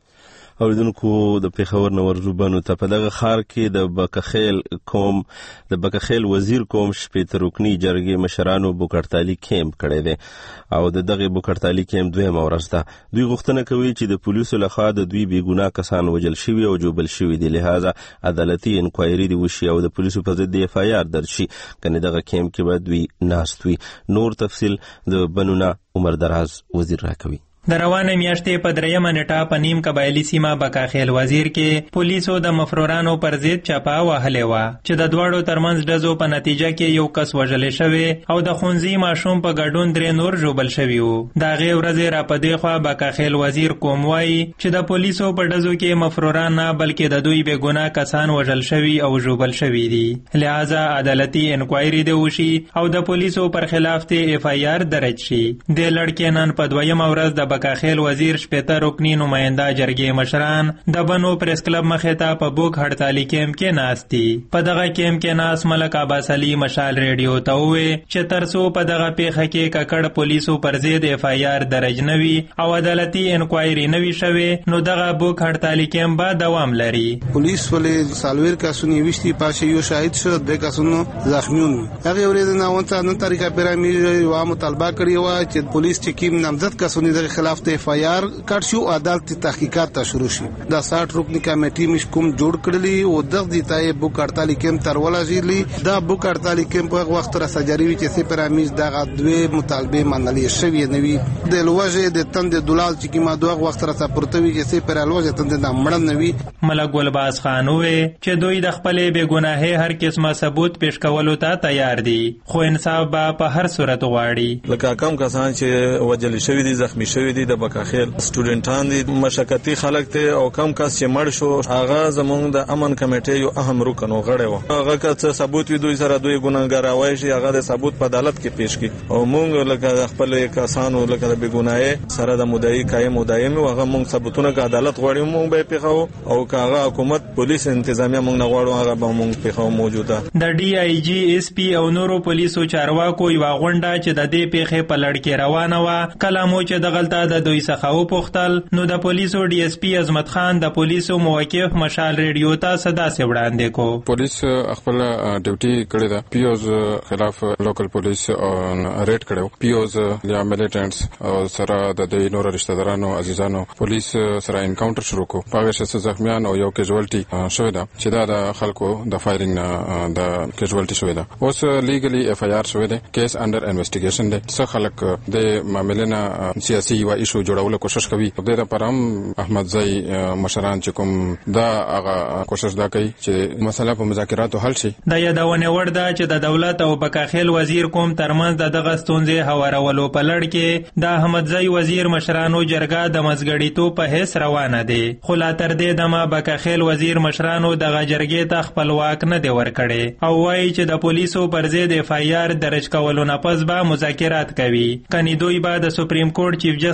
A: اوریدونکو د پېښور نه ورزوبانو ته په دغه ښار کې د بکخیل قوم د بکخیل وزیر قوم شپېته رکني جرګې مشرانو بوکړتالي کیمپ کړی دی او د دغه بوکړتالي کیمپ دویمه ورځ ده. دوی غوښتنه کوي چې د پولیسو لخوا د دوی بې ګناه کسان وژل شوي او جوبل شوي دي لهذا عدالتي انکوایري دې وشي او د پولیسو په ضد اف آی آر درج شي کنې دغه کیمپ کې به دوی ناست وي. نور تفصیل د بنونه عمر دراز وزیر راکوي.
B: د روانه میاشتې په دریمه نیټه په نیم قبایلي سیمه بکاخیل وزیر کې پولیسو د مفرورانو پر ضد چاپه وهلې وه چې د دواړو ترمنځ ډزو په نتیجه کې یو کس وژلی شوی او د ښوونځي ماشوم په ګډون درې نور ژوبل شوي وو. د هغې ورځې را په دې خوا بکاخیل وزیر کوم وایي چې د پولیسو په ډزو کې مفروران نه بلکې د دوی بې ګناه کسان وژل شوي او ژوبل شوي دي لہذا عدالتي انکوایري دې وشي او د پولیسو پر خلاف دې اف آی آر درج شي. د لړکې نن په دویمه ورځ د بکاخیل وزیر شپېته رکني نماینده جرګې مشران د بنو پریس کلب مخې ته په بوک هړتالي کیمپ کې ناست دي. په دغه کیمپ کې ناست ملک عباس علي مشال ریډیو ته وویل چې تر څو په دغه پیښه کې ککړ پولیسو پر ضد اف آی آر درج نه وي او عدالتي انکوایري نه وي شوې نو دغه بوک هړتالي کیمپ به دوام لري.
D: پولیس ولې څلوېښت کسونه ویشتي پاشه یو شاهد شو د کسونو زخمیون هغه ورځ نه ونته نن طریقه پیرامي یو مطالبه کړې و چې پولیس چې کیم نامزد کسونه د خلاف ته اف آی آر کټ شو عدالتي تحقیقات ته شروع شي. دا ساठ رکنی کمیټي مش کوم جوړ کړلی او دغه د تای بوک هړتالي کیمپ تر ولازلی دا بوک هړتالي کیمپ په وخت را سجاروي چې سي پیرامیز دغه دوی مطالبه منلي شوی نوي د لوجه د تند دولال چې کیما دغه وخت را سپورتوي چې سي پیرالوجه تند د مړن نوي.
B: ملک ګلباز خان وې چې دوی د خپل بې ګناهه هر قسمه ثبوت پیش کولو ته تیار دي خو انصاف به په هر صورت غواړي.
W: لکه کم کسان چې وجل شوی دي زخمی شوی دي د بکاخیل سټوډنټان دي مشکتی خلک ته او کم کس چې مړ شو هغه زمونږ د امن کمیټې یو اهم رکن وغړی و هغه که ثبوت وي دوی سره دوی ګناهګار شي هغه د ثبوت په عدالت کې پیش کړي او موږ لکه خپل کسانو لکه د بګناه سره د مدعي قائم مدایم هغه موږ ثبوتونه د عدالت غواړو موږ به پیښو او کاغه حکومت پولیس انتظامیه موږ نه غواړو هغه به موږ پیښو موجوده.
B: د ډي آی جی اس پی او نورو پولیسو چارواکو یو غونډه چې د دې پیښې په لړ کې روانه و کله مو چې د غلطه د دوی څخه وپوښتل نو د پولیسو ډي اس پی عظمت خان د پولیسو موقف مشال ریډیو ته صدا سي وړاندې کو.
X: پولیس خپل ډیوټي کړی دا پیوز خلاف لوکل پولیس ریډ کړو پیوز یا میلیټنټس او سره د دې نور رشتہ دارانو عزیزانو پولیس سره انکاونټر شروع کو هغه شخص زخمیان او یو کیژوالټي شوی دا چې دا د خلکو د فایرینګ نه د کیژوالټي شوی دا اوس لیګلی اف آی آر شوی دی کیس انډر انویسټیګیشن دی څه خلک د معاملې نه سیاسي و ایشو جوړولو کوشش کوي د دې لپاره احمد زئی مشران چې کوم دا هغه کوشش دا کوي چې مسله په مذاکراتو حل شي.
B: د یادونه ور ده چې د دولت او بکاخیل وزیر کوم ترمنځ د دغه ستونزې هوارولو په لړ کې د احمد زئی وزیر مشرانو جرګه د مزګړیتو په هیڅ روانه دي خو لا تر دې دمه بکاخیل وزیر مشرانو دغه جرګې ته خپل واک نه دی ورکړي او وایي چې د پولیسو پر ضد اف آی آر درج کولو نه پس به مذاکرات کوي کني دوی به د سپریم کورټ چیف جسټس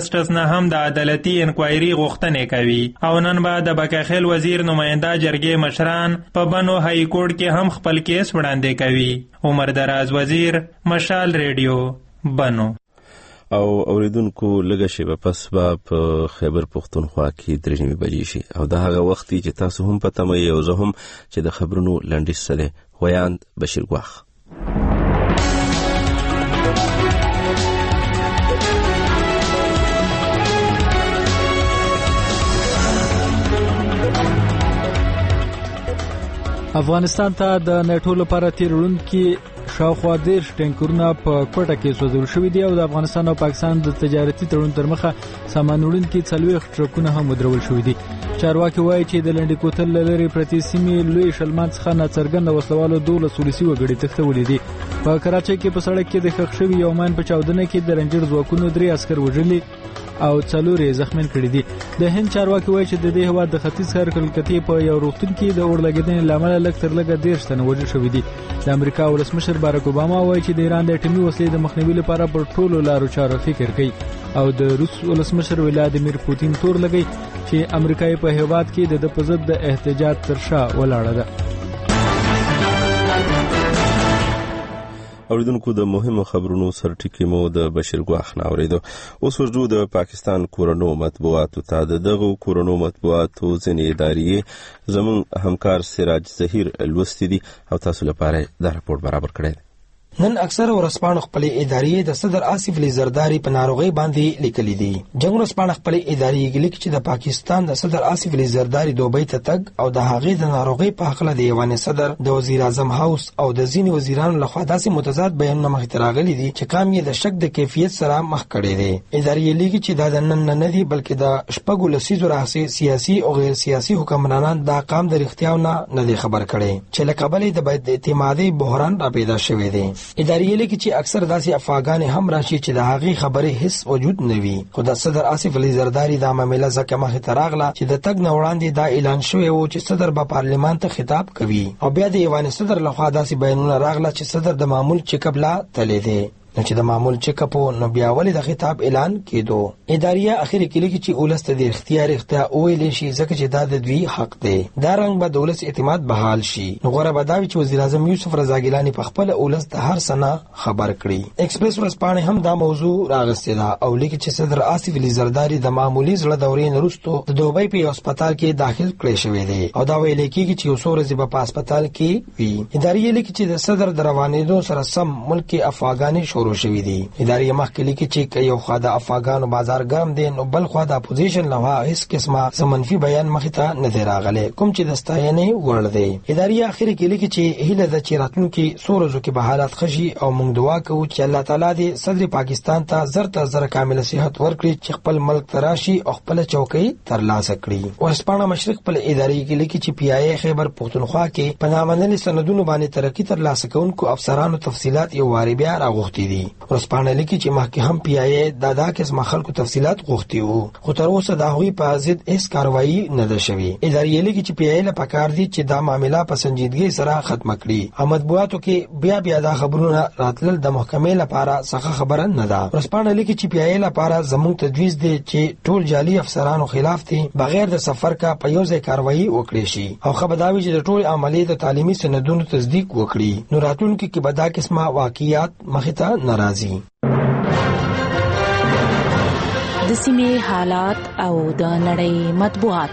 B: جسټس نه هم د عدالتي انکوایري غوښتنې کوي او نن به د بکاخیل وزیر نماینده جرګې مشران په بنو های کورټ کې هم خپل کیس وړاندې کوي. عمر دراز وزیر، مشال ریډیو، بنو.
A: او اوریدونکو لږه شیبه پس به په خیبر پښتونخوا کې درې نیمې بجې شي او د هغه وخت چې تاسو هم په تمه یې او زه هم چې د خبرونو لنډیز څه دی. ویاند بشیر ګواخ.
K: افغانستان ته د نیټو لپاره تیرونکي شاوخوا دیرش ټینکرونه په کوټه کې سوځول شوي دي او د افغانستان او پاکستان د تجارتي تړون تر مخه سامان وړونکي څلوېښت ټرکونه هم ودرول شوي دي. چارواکي وایي چې د لنډې کوتل له لرې پرتې سیمې لوی شلمان څخه ناڅرګنده وسلوالو دولس ولسي وګړي تښتولي دي. په کراچۍ کې په سړک کې د ښخ شوي یو ماین په چاودنه کې د رنجر ځواکونو درې عسکر وژلي او څلور یې زخمیان کړي دي. د هند چارواکي وایي چې د دې هېواد د ختیځ ښار کلکتې په یو روغتون کې د اور لګېدنې له امله لږ تر لږه دېرش تنه وژل شوي دي. د امریکا ولسمشر باراک اوباما وایي چې د ایران د اټومي وسلې د مخنیوي لپاره پر ټولو لارو چارو فکر کوي او د روس ولسمشر ولادیمیر پوتین تور لګوي چې امریکا په هېواد کې د ده په ضد د احتجاج تر شا ولاړه ده.
A: اوریدونکو د مهمو خبرونو سرټکی مو د بشیر ګواخ نه اوریدو. اوس ورجو د پاکستان کورونو مطبوعاتو ته د دغه کورونو مطبوعاتو ځینې ادارې زموږ همکار سراج ظهیر لوستی دي او تاسو لپاره دا راپور برابر کړی دی.
S: نن اکثر ورسپانو خپل ادارې د صدر آصف علي زرداری په ناروغي باندې لیکلي دي. جنگ ورسپانو خپل ادارې لیک چې د پاکستان د صدر آصف علي زرداری دوبۍ ته تګ او د هغې د ناروغي په حق له د ایوان صدر د وزیر اعظم هاوس او د ځینې وزیرانو لخوا داسې متضاد بیانونه مخې ته راغلي دي چې کام یې د شک د کیفیت سره مخ کړی دی. ادارې لیک چې دا د نن نه دي بلکې د شپږو لسیزو راهیسې سیاسي او غیر سیاسي حکمرانان دا قام د رښتیاونه نه دي خبر کړي چې له کبله د بد اعتمادي بحران را پیدا شوی دی. ادارې لیکي چې اکثر داسې افغانان هم راشي چې د هغې خبرې هیڅ وجود نه وي. خو د صدر آصف علي زرداری دا معامله ځکه مخې ته راغله چې د تګ نه وړاندې دا اعلان شوی و چې صدر به پارلمان ته خطاب کوي او بیا د ایوان صدر لخوا داسې بیانونه راغله چې صدر د معمول چیک اپ لا تللی دی. نو چې د معمول چیک اپ نو بیا ولې د خطاب اعلان کېدو. ادارې اخر کې لیکي چې ولس ته د اختیار اختیار ویل شي ځکه چې دا د دوی حق دی. دا رنګ به د ولس اعتماد بحال شي. نو غوړه به دا وي چې وزیر اعظم یوسف رضا ګیلاني په خپل ولس د هر سنه خبر کړي. ایکسپریس ورځپاڼه هم دا موضوع راغستې ده او لیکي چې صدر آصف علي زرداری د معمولی زړه دورې نه وروسته د دوبۍ په هسپتال کې داخل کړی شوی دی او دا ویل کېږي چې یو څو ورځې به په هسپتال کې وي. ادارې لیکي چې د صدر د روانېدو سره سم ملک کې افغاني شروع شوی دی. ادارې مخکې لیکي چې یو خوا د افغانو بازار ګرم دی نو بل خوا د اپوزیشن لخوا هیڅ قسمه منفي بیان مخې ته نه دی راغلی کوم چې د ستاینې وړ دی. ادارې اخر کې لیکي چې هیله ده چې راتلونکي څو ورځو کې به حالات ښه شي او موږ دعا کوو چې الله تعالی دې صدر پاکستان ته زر تر زر کامل صحت ورکړي چې خپل ملک ته راشي او خپل چوکۍ ترلاسه کړي. ورځپاڼه مشرق خپل ادارې کې لیکي چې پی آی ای خیبر پښتونخوا کې په نامنلي سندونو باندې ترقي ترلاسه کوونکو افسرانو تفصيلات یو واري بیا راغوښتي دي. ورځپاڼه لیکي چې مخکې هم پی آی ای دا دا قسم خلکو تفصيلات غوښتي وو خو تر اوسه د هغوی په ضد هیڅ کاروایي نه ده شوې. ادارې لیکي چې پی آی ای له پکار دي چې دا معامله په سنجیدګۍ سره ختمه کړي او مطبوعاتو کې بیا بیا دا خبرونه راتلل د محکمې لپاره څه خبره نه ده. ورځپاڼه لیکي چې پی آی ای لپاره زموږ تجویز دی چې ټول جعلي افسرانو خلاف دي بغیر د سفر کا په یو ځای کاروایي وکړي شي او خبرداري چې د ټول عملیې د تعلیمي سندونو تصدیق وکړي. نو راتلونکي کې به دا قسمه واقعیات مخې ته ناراضي.
C: د سیمې حالات او د نړۍ مطبوعات.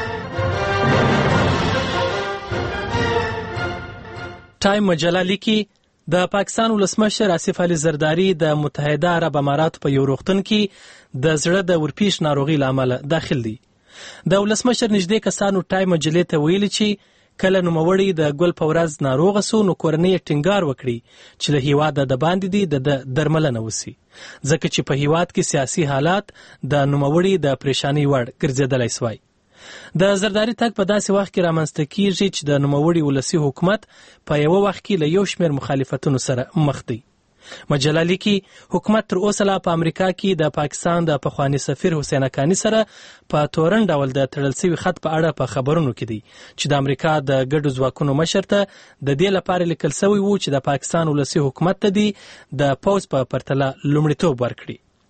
H: ټایم مجله لیکي د پاکستان ولسمشر آصف علي زرداری د متحده عرب اماراتو په یو روغتون کې د زړه د ورپیش ناروغي لامل داخل دي. د ولسمشر نږدې کسانو ټایم مجلې ته ویلي چې کله نوموړی د ګل په ورځ ناروغه سو نو کورنۍ ټینګار وکړي چې له هیواده د باندې دي د درملنه وسی ځکه چې په هیواد کې سیاسي حالات د نوموړی د پریشانی وړ ګرځیدلی سوی. د زرداری تګ په داسې وخت کې رامنځته کیږي چې د نوموړي ولسی حکومت په یو وخت کې له یو شمېر مخالفتونو سره مخ دی. مجله لیکي حکومت تر اوسه لا په امریکا کې د پاکستان د پخوانی سفیر حسین اکانی سره په تورن ډول د تړل شوي خط په اړه په خبرونو کې دی چې د امریکا د ګډو ځواکونو مشر ته د دې لپاره لیکل شوی وو چې د پاکستان ولسی حکومت ته دی د پوز په پرتله لومړیتوب ورکړي.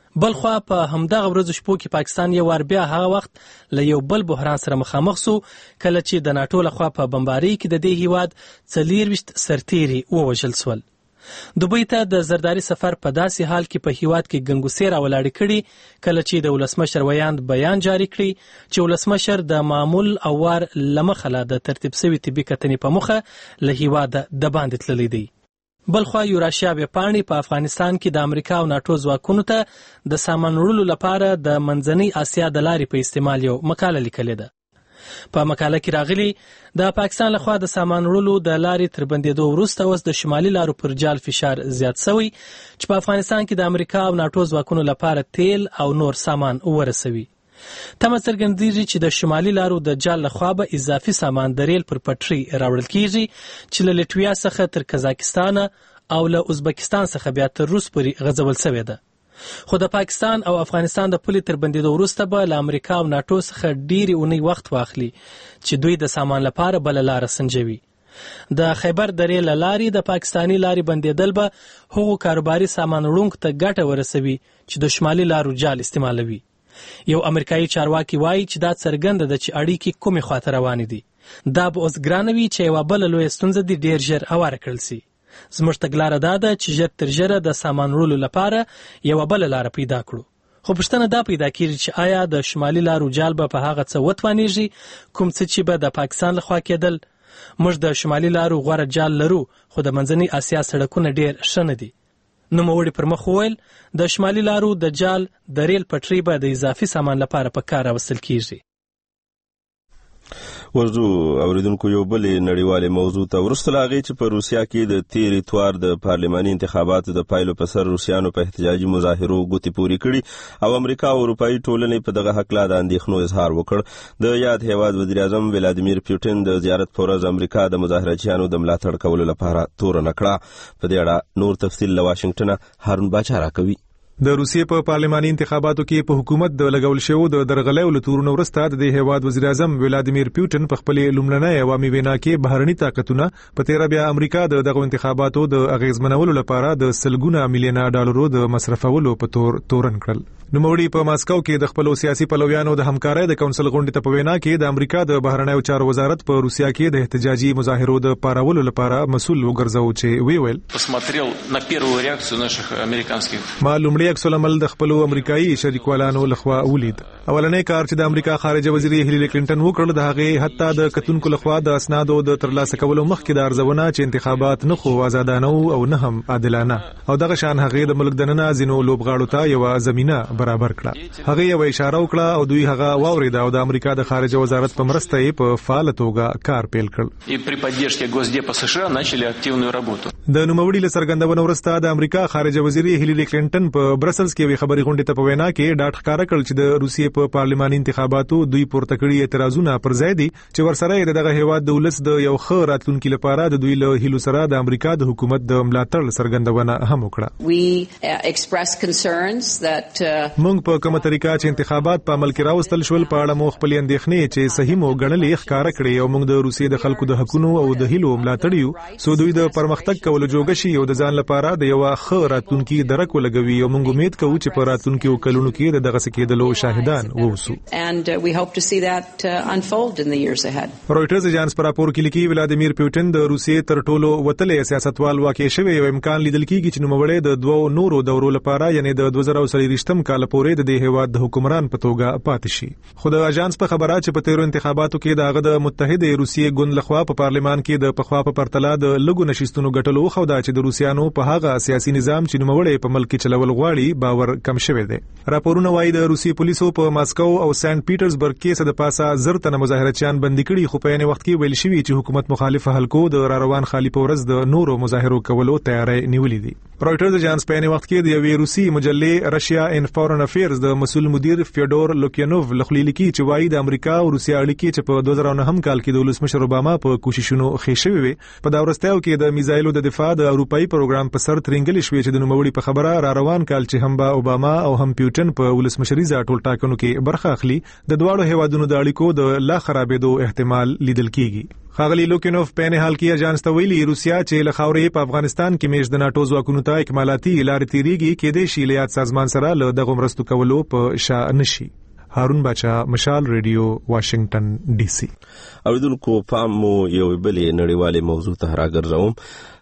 H: بلخوا په همدغه ورځ شپو کې پاکستان یو وار بیا هغه وخت له یو بل بحران سره مخامخ سو کله چې د ناټو لخوا په بمبارۍ کې د دې هیواد څلېرویشت سرتیري ووژل سول. دوبۍ ته د زرداری سفر په داسې حال کې په هیواد کې ګنګوسې راولاړې کړي کله چې د ولسمشر ویاند بیان جاری کړي چې ولسمشر د معمول او وار لمخه له د ترتیب سوي طبي کتنې په مخه له هیواد د باندې تللی دی. بلخوا یوراشیا ویپاڼې په افغانستان کې د امریکا او ناټو ځواکونو ته د سامان وړلو لپاره د منځنۍ اسیا د لارې په استعمال یو مقاله لیکلې ده. په مقاله کې راغلي د پاکستان لخوا د سامان وړلو د لارې تر بندېدو وروسته اوس د شمالي لارو پر جال فشار زیات شوی چې په افغانستان کې د امریکا او ناټو ځواکونو لپاره تیل او نور سامان ورسوي. تمه څرګندېږي چې د شمالي لارو د جال لخوا به اضافي سامان د ریل پر پټرۍ راوړل کیږي چې له لټویا څخه تر قزاقستان او له ازبکستان څخه بیا تر روس پورې غځول شوې ده. خو د پاکستان او افغانستان د پولې تر بندېدو وروسته به له امریکا او ناټو څخه ډېرې اونۍ وخت واخلي چې دوی د سامان لپاره بله لاره سنجوي. د خیبر درې له لارې د پاکستاني لارې بندېدل به هغو کاروباري سامان وړونکو ته ګټه ورسوي چې د شمالي لارو جال استعمالوي. یو امریکایي چارواکي وایي چې دا څرګنده ده چې اړیکې کومې خواته روانې دي. دا به اوس ګرانه وي چې یوه بله لویه ستونزه دې ډېر ژر هواره کړل سي. زموږ تګلاره دا ده چې ژر تر ژره د سامان وړلو لپاره یوه بله لاره پیدا کړو. خو پوښتنه دا پیدا کېږي چې آیا د شمالي لارو جال به په هغه څه وتوانېږي کوم څه چې به د پاکستان لخوا کېدل. موږ د شمالي لارو غوره جال لرو خو د منځنۍ اسیا سړکونه ډېر ښه نه دي. نوموړي پر مخ وویل د شمالي لارو د جال د ریل پټرۍ به د اضافي سامان لپاره په کار راوستل کیږي.
A: ورځو اوریدونکو یو بلې نړیوالې موضوع ته وروسته له هغې چې په روسیا کې د تیر اتوار د پارلماني انتخاباتو د پایلو په سر روسیانو په احتجاجي مظاهرو ګوتې پورې کړي او امریکا او اروپایي ټولنې په دغه هکله د اندېښنو اظهار وکړ. د یاد هیواد وزیر اعظم ولادیمیر پیوټین د زیارت په ورځ امریکا د مظاهرچیانو د ملاتړ کولو لپاره تورنه کړه. په دې اړه نور تفصیل له واشنګټنه هارون باچا راکوي.
I: د روسیې په پارلماني انتخاباتو کې په حکومت د لګول شوو د درغلیو له تورونو وروسته د دې هیواد وزیر اعظم ولادیمیر پیوټین په خپلې لومړنۍ عوامي وینا کې بهرني طاقتونه په تیره بیا امریکا د دغه انتخاباتو د اغیزمنولو لپاره د سلګونه میلیونه ډالرو د مصرفولو په تور تورن کړل. نوموړي په ماسکو کې د خپلو سیاسي پلویانو د همکارۍ د کونسل غونډې ته په وینا کې د امریکا د بهرنیو چارو وزارت په روسیا کې د احتجاجي مظاهرو د پارولو لپاره مسؤل وګرځاو چې وی ویل ما لومړی عکس العمل د خپلو امریکایي شریکوالانو لخوا ولید. اولنې کار چې د امریکا خارجه وزیر هیلری کلینټن وکړل د هغې حتی د کتونکو لخوا د اسنادو د ترلاسه کولو مخکې د ارزونه چې انتخابات نه خو آزادانه او نه هم عادلانه او دغه شان هغې د ملک دننه ځینو لوبغاړو ته یوه زمینه برابر کړه. هغه یو اشاره وکړه او دوی هغه واورید او د امریکا د خارجه وزارت په مرسته یې په فعال توګه کار پیل کړ. د نوموړي له څرګندونې وروسته د امریکا خارجه وزیر هیلری کلینټن په برسلز کې وی خبري غونډې ته په وینا کې ډاټ ښکارا کړ چې د روسیې په پارلماني انتخاباتو دوی پورته کړي اعتراضونه پر ځای دي چې ورسره دغه هیواد د ولس د یو ښه راتلونکي لپاره د دوی له هیلو سره د امریکا د حکومت د ملاتړ څرګندونه هم وکړه. موږ په کومه طریقه چې انتخابات په عمل کې راوستل شول په اړه مو خپل اندېښنې چې صحیح مو ګڼلې ښکارا کړې او موږ د روسیې د خلکو د حقونو او د هیلو ملاتړ یو سو دوی د پرمختګ کولو جوګه شي او د ځان لپاره د یو ښه راتلونکي درک ولګوي او موږ امید کوو چې په راتلونکو کلونو کې دغه سکیدلو شاهدان ووسو. رويټرز اژانس پر راپور کې لیکي ولادیمیر پیوټین د روسیې تر ټولو وتلې سیاستوال واقع شوی او امکان لیدل کېږي چې نوموړی د دوو نورو دورو لپاره یعنی د دوه زره څلوېښتم کال پورې د دې هیواد د حکمران په توګه پاتې شي. خو د اژانس په خبره چې په تیرو انتخاباتو کې دغه د متحده روسیې ګوند لخوا په پارلمان کې د پخوا په پرتله د لګو نشستونو ګټلو خو دا چې د روسیانو په هغه سیاسي نظام چې نوموړی په ملک کې چلول غواړي باور کم شوی دی. راپورونه وايي د روسي پولیسو په ماسکو او سنت پیټرزبرګ کې څه د پاسه زر تنه مظاهرچیان بندي کړي خو په یوه وخت کې ویل شوی چې حکومت مخالف حلقو د را روان خالي په ورځ د نورو مظاهرو کولو تیاری نیولې دي. رويټرز اژانس په یوه وخت کې د یوې روسي مجلې رشیا ان فورن افیرز د مسؤل مدیر فیودور لوکینوف لخوا لیکي چې وايي د امریکا او روسیا اړیکې چې په دوه زره نهم کال کې د ولسمشر اوباما په کوششونو خې شوې وي په دا ورستیو کې د میزایلو د دفاع د اروپאי پروګرام په سر ترنګل شوې چې د نوموړي په خبره را روان کال چې هم با اوباما او هم پیوټن په ولسمشریزه ټول ټاکنو کې برخه اخلي د دواړو هیوادونو د اړیکو د لا خرابېدو احتمال لیدل کیږي. خاغلی لوکینوف په نه حال کې اژانس ته ویلي روسیا چې له خاورې په افغانستان کې میش د ناتو ځواکونو ته اکمالاتي لارې تیریږي کېدای شي له یاد سازمان سره له دغه مرستو کولو په شا نشي. هارون بچا، مشال ریډیو، واشنگټن ډي سي.
A: اوریدونکو پام مو یو بلې نړیوالې موضوع ته راګرځوم.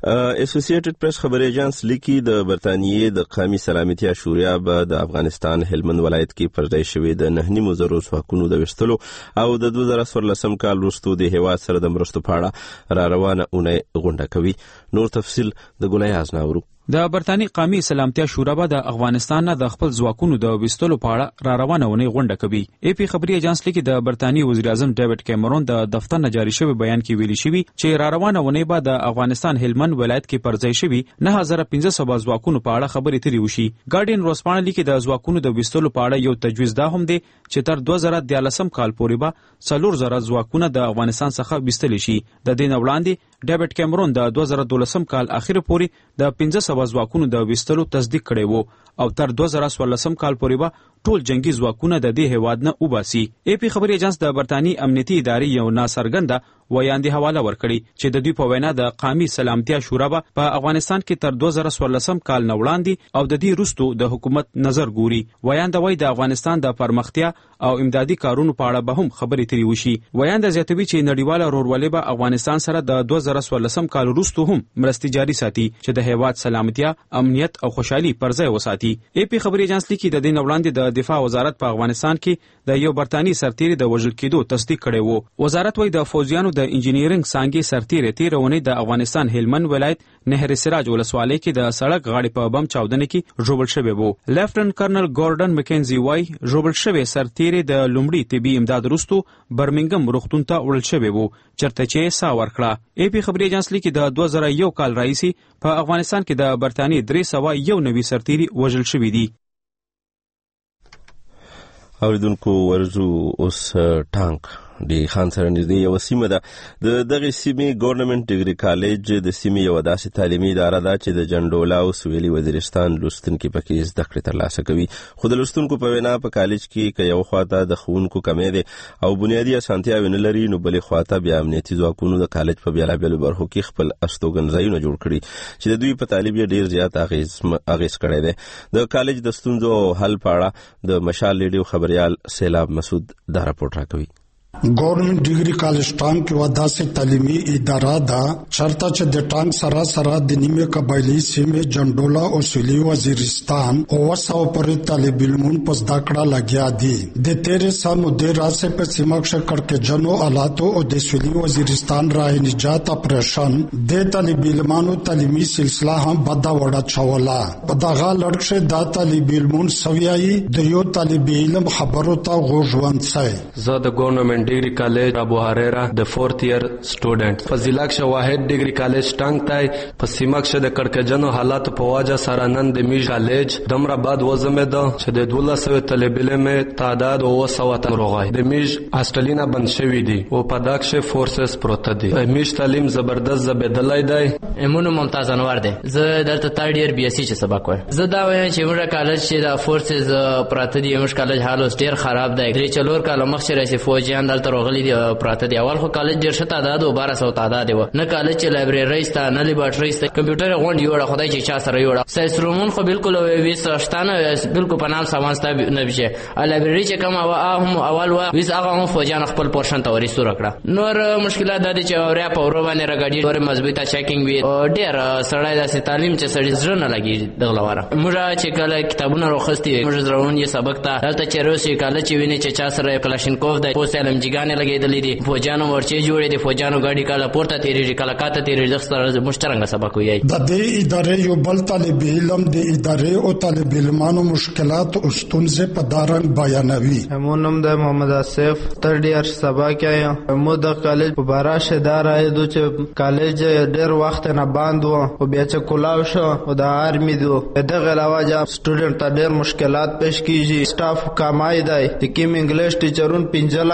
A: اسوسییټډ پریس خبري ایجنس لیکي د برتانیې د قومي سلامتیا شورا به د افغانستان هلمند ولایت کې پر ځای شوی د نه نیمو زرو ځواکونو د وستلو او د دوه زره څوارلسم کال وروسته د هیواد سره د مرستو په اړه را روانه اونۍ غونډه کوي. نور تفصیل د ګلایاز ناورو.
J: د برتانی قومي سلامتیا شورا به د افغانستان نه د خپل ځواکونو د وستلو په اړه را روانه ونې غونډه کوي. ای پی خبري ایجنس لیکي د برتانی وزیر اعظم ډیوډ کیمرون د دفتر نه جاری شوی بیان کې ویلي شوی چې را روانه ونې به د افغانستان هلمند ولایت کې پر ځای شوی نه هزار پنځه سوه ځواکونو په اړه خبرې ترې وشي. ګارډین روسپانه لیکي د ځواکونو د وستلو په اړه یو تجویز دا هم دی چې تر دوه زره دیارلسم کال پورې به څلور زره ځواکونه د افغانستان څخه وستل شي. د دې نه وړاندې ډیوډ کیمرون د دوه زره دولسم کال اخر پورې د پنځه سوه ځواکونو د وستلو تصدیق کړی وو او تر دوه زره څوارلسم کال پورې به ټول جنگي ځواکونه د دې هیواد نه وباسي. ای پی خبري ایجنس د برتانی امنیتي ادارې یو ناڅرګنده ویاندې حواله ورکړي چې د دوی په وینا د قومي سلامتیا شورا به په افغانستان کې تر دوه زره څوارلسم کال نه وړاندې او د دې وروسته د حکومت نظر ګوري. ویانده وایي د افغانستان د پرمختیا او امدادي کارونو په اړه به هم خبرې ترې وشي. ویانده زیاتوي چې نړیواله ورورولي به افغانستان سره د دوه زره څوارلسم کال وروسته هم مرستې جاري ساتي چې د هیواد سلامتیا، امنیت او خوشحالي پر ځای وساتي. ای پی خبري ایجنس لیکي د دې نه وړاندې د دفاع وزارت په افغانستان کې د یو برتانی سرتیری د وژل کېدو تصدیق کړی وو. وزارت وایي د فوجیانو د انجینیرینګ څانګې سرتیری تیرونې د افغانستان هلمند ولایت نهر سراج ولسوالۍ کې د سړک غاړې په بم چاودنې کې ژوبل شوی وو. لیفټننټ کرنل ګورډن مکینزي وایي ژوبل شوی سرتیری د لومړي طبي امداد وروسته برمنګم روغتون ته وړل شوی وو چرته چې ساه ورکړه. ای پی خبري ایجنس لیکي د دوه زره یو کال راهیسې په افغانستان کې د برتانی درې سوه یو نوي سرتیری وژل شوي دي.
A: اوریدونکو ورزو اوس ټانک د خان سره نږدې یو سیمه ده. د دغه سیمې ګورنمنت ډیګري کالج د سیمې یو داسې تعلیمي اداره ده چې د جنډولا او سویلي وزیرستان لوستونکي پکې زده کړې ترلاسه کوي. خو د لوستونکو په وینا په کالج کې که یو خواته د ښوونکو کمی دی او بنیادي اسانتیاوې نه لري، نو بلې خواته بیا امنیتي ځواکونو د کالج په بېلابېلو برخو کې خپل استوګنځایونه جوړ کړي چې د دوی په تعلیم یې ډېر زیات اغېز کړی دی. د کالج د ستونزو او حل په اړه د مشال ریډیو خبریال سیلاب مسعود دا راپورټ راکوي.
L: گورنمنٹ ډیګری کالج ټانک یو داسې تعلیمي اداره ده چرته چې د ټانک سره سره د نیمه قبایلی سیمې جنډولا او سویلي وزیرستان او وسو پرې طالب علمون په زده کړه لګیا دي. د تیرې سال مودې راځي په سیمه کې کړکېچنو حالاتو او د سویلي وزیرستان راه نجات اپریشن د طالب علمانو تعلیمي سلسله هم بدا وړه چولا. په دغه لړکشه د طالب علمون سویایي د یو طالب علم خبرو ته غوښوند سي.
M: زه د ګورنمنت ډیګری کالج ابو هریره د فورث ایئر سټوډنټ فضیلت شواهد ډیګری کالج ټانک تای په سیمه کې د کړکېچنو حالات په وجه سره نن د میج کالج دمر بعد وزمه ده چې د دوله سو طالب علم تعداد او سوات روغای د میج هاستلینا بند شوی دي او په داکشه فورسز پروت دي. میج تعلیم زبردست زبدلای دی.
O: امونو ممتاز انور دی. زه دلته تھرد ایئر بی ایس سی چې سبق وایم. زه دا وایم چې موږ کالج چې د فورسز پروت دي، موږ کالج حال اوس ډیر خراب دی. درې چلور کال مخکې راځي فوجیان دلته راغلي دي پراته دي. اول خو کالج ډیر ښه تعداد او بارہ سو تعداد و نه کالج چې لایبرری ستا نه لیبارټری ستا کمپیوټر غونډ یوړه خدای چې چا سره یوړه ساينس رومون خو بالکل ویس شتانه بالکل په نام سامان ستا نه بشه. لایبرری چې کوم هم اول و ویس هغه هم فوجان خپل پورشن ته ورې سور کړه. نور مشکلات د دې چې اوریا په ورو باندې راګړي ډېر مضبوطه چیکینګ وی او ډېر سړی د تعلیم چې سړی زړه نه لګي دغه لواره. موږ چې کله کتابونه روخستي موږ درون یې سبق ته دلته چې روسي کالج چې ویني چې چا سره کلاشینکوف د پوسټ علم جګانه لګېدلې دي، فوجانو ورچې جوړې دي، فوجانو ګاډي کاله پورته تیریږي کاله کاته تیریږي. د سره مشترک سبق وایي. د
L: دې ادارې یو بل طالب علم د ادارې او طالب علمانو مشکلات او ستونزې په دارن بیانوي.
Y: همونم د محمد اسف تر ډیر سبق یې مو د کالج په باراشه دار ایدو چې کالج ډیر وخت نه باند وو او بیا چې کولاو شو او د آرمی دو دغه علاوه چې سټوډنټ ته ډیر مشکلات پیش کیږي. سټاف کمای دی د کیم انګلیش ټیچرون پنځه لاګي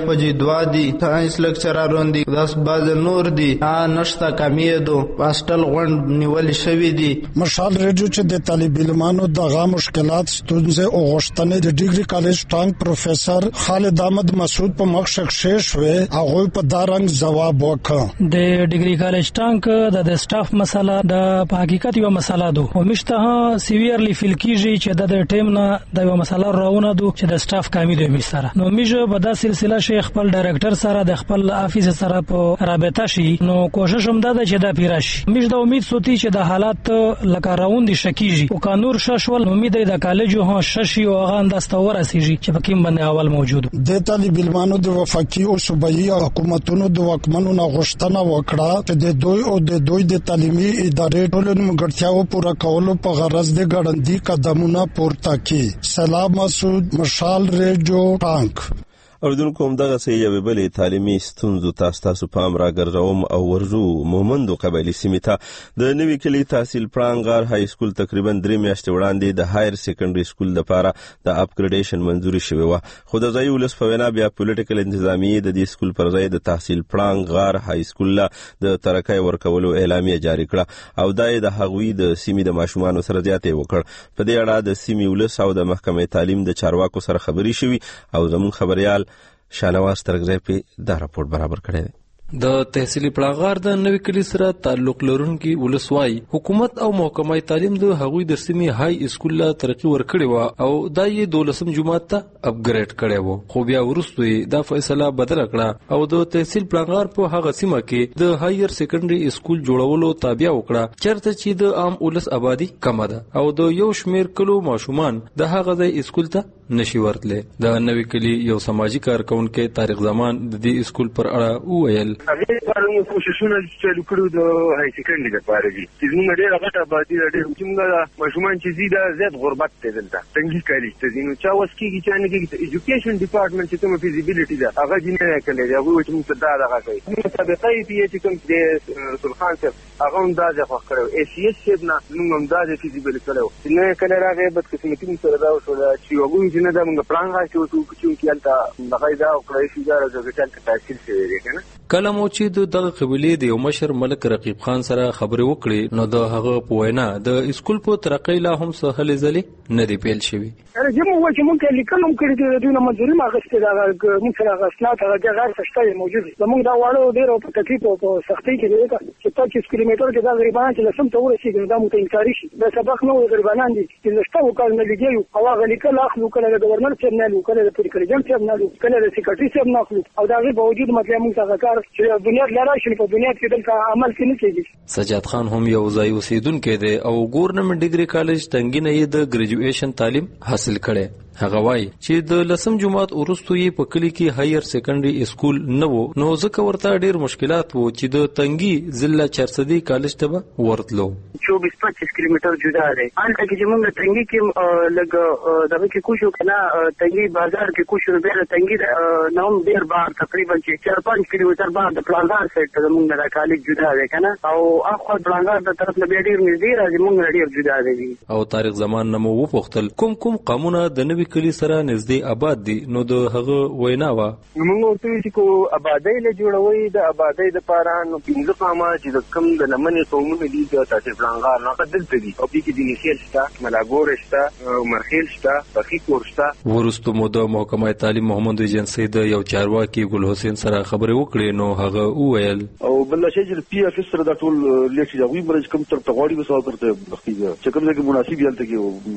Y: پجیدوا دي ساينس لیکچرارون دي داس باز نور دي نشتا کمیدو هاستل غونډ نیول شوی دي.
L: مشال ریډیو چې د طالب علمانو دغه مشکلات ستونزې او غوښتنې د ډیګري کالج ټانک پروفیسور خالد احمد مسعود په مخ شخصي شوه هغه په دارنګ جواب وکړ.
F: د ډیګري کالج ټانک د سټاف مسله د حقیقت یو مسله ده او مشته سیویرلی فیل کیږي چې د ټیم نه د یو مسله راونه ده چې د سټاف کمی دی مستره نو میجه په دا سلسله شیخ خپل ډایرکټر سره د خپل افیس سره په رابطه شي نو کوشش هم ده چې دا پیراش میجه د امید سوتي چې د حالات لکه راوند شکیږي او قانون ششول امید د کالج هو ششي او هغه اندستور اسیږي چې پکې باندې اول موجود
L: د طالب علمانو د وفاقي او صوبایي حکومتونو د وکمنو نه غوښتنه وکړه چې د دوی او د دوی د تعلیمي ادارې ټولنې مګړتیاو پوره کولو په غرض د ګړندۍ قدمونه پورته کړي. سلام مسعود، مشال ریډیو ټانک.
A: اوریدونکو هم دغه سه یوې بلې تعلیمي ستونزو تاسو تاسو پام راګرځوم او ورجو مومندو قبایلي سیمې ته د نوي کلي تحصیل پړانګار های سکول تقریبا درې میاشتې وړاندې د هایر سیکنډري سکول لپاره د اپګریډیشن منځوري شوې وه خو د ځایي ولس په وینا بیا پولیټیکل انتظامیې د دې سکول پر ځای د تحصیل پړانګار های سکول له د ترقۍ ورکولو اعلامیه جاری کړه او دا یې د هغوی د سیمې د ماشومانو سره زیاتې وکړ. په دې اړه د سیمې ولس او د محکمې تعلیم د چارواکو سره خبرې شوي او زموږ خبريال شانواز ترګزی په دا راپورټ برابر کړی دی.
M: د تحصیلي پړاغار د نوي کلی سره تعلق لرونکي ولسوای حکومت او محکمه تعلیم د هغوی د سیمې های سکول له ترقی ورکړی و او دا یې دولسم جماعت ته اپګریډ کړی و خو بیا وروسته دا فیصله بدل کړه او د تحصیل پړاغار په هغه سیمه کې د هایر سیکنډري سکول جوړولو تابع وکړه چرته چې د عام ولس آبادی کم ده او د یو شمیر کلو ماشومان د هغه ځای سکول ته نشي ورتله. د نوي کلی یو سماجی کارکونکو طارق زمان د دې سکول پر اړه وویل
N: هغه پرونی کوششونه چې کړو د هاي سیکنډري لپاره دي چې موږ ډېر غټه آبادی لري چې موږ ماشومان چې زیاده زیات غربت ته دلته څنګه کالي ته ځینو چا وسکیږي چې نه کېږي ایجوکیشن ډپارټمنټ چې کوم فیزیبিলিټی ده هغه جنې کړي دا وایي چې موږ دا دغه کوي موږ طبقه پی چې کوم د رسول خان صاحب هغه هم دا ځخ کړو ای سی اس چې نه موږ هم دا فیزیبিলিټی کړو چې نه کله راغی بد قسمتي سره دا وشو چې وګورئ چې نه دا موږ پلان راځو چې چې البته هغه دا او کړی شي دا راځي چې تاثیر شي دی کنه
M: کله مو چې د دغه قبيله د یو مشر ملک رقیب خان سره خبرې وکړې نو د هغه په وینا د اسکول په ترقۍ لا هم سهل ځلې نه دی پیل شوی.
U: اره چې موږ چې موږ لیکلم کړی د دوی نه منځوري ما غوښته دا موږ سره غسنات هغه غیر سشته موجود زموږ دا واړو ډیر په تکلیف او سختۍ کې دی چې پچیس کیلومتر کې دا غریبان چې لسم ته ورسېږي دا مو ته انکاري شي دا سبق نو غریبانان دي چې لسته وکړ نه لګي او هغه لیکل اخلو کله د گورنر چې نه لیکل د پریکړې چې نه لیکل کله د سیکریټري چې نه اخلو او دا غي باوجود مطلب موږ څنګه کار چې بنیاد لراشي په بنیاد کې دلته عمل کې نه کېږي.
M: سجاد خان هم یو ځای اوسیدونکو دی او ګورنمنت ډیګري کالج تنګینه یې د ګریجویشن تعلیم حاصل کړي. هغه وای چې د لسم جماعت ورستو یې په کلی کې هایر سیکنډري سکول نه وو نو ځکه ورته ډیر مشکلات وو چې د تنګي ضلع چرسدي کالج ته ورتلو
U: چوبیس پچیس کیلومتر جدا دی انته کې موږ تنګي کې لګ دغه کې کوشو کنه تنګي بازار کې کوشو به تنګي نوم ډیر بار تقریبا چې چار پنځه کیلومتر بعد د پلانګار سایت ته موږ د کالج جدا دی کنه او اخو پلانګار د طرف نه ډیر نږدې راځي موږ ډیر جدا دی.
M: او تاریخ زمان نمو وپختل کوم کوم قانون د نوي کلی سره نږدې آباد دي نو د هغه وینا وا
U: موږ ورته چې کو آبادی له جوړوي د آبادی د پاره نو پینځه قامه چې د کم د لمنې قومونه دي د تاسو پلانګار نه قدل دي او کې د نشیل شته ملاګور شته او مرخیل شته بخی کور شته.
M: ورستو مو د محکمه تعلیم محمد ایجنسی د یو چارواکي ګل حسین سره خبرې وکړې نو هغه وویل
Q: او بل شي چې پی اف سره د ټول لیکي دا وی مرز کوم تر تغواړي وسو ترته بخیږي چې کوم ځای کې مناسب یالته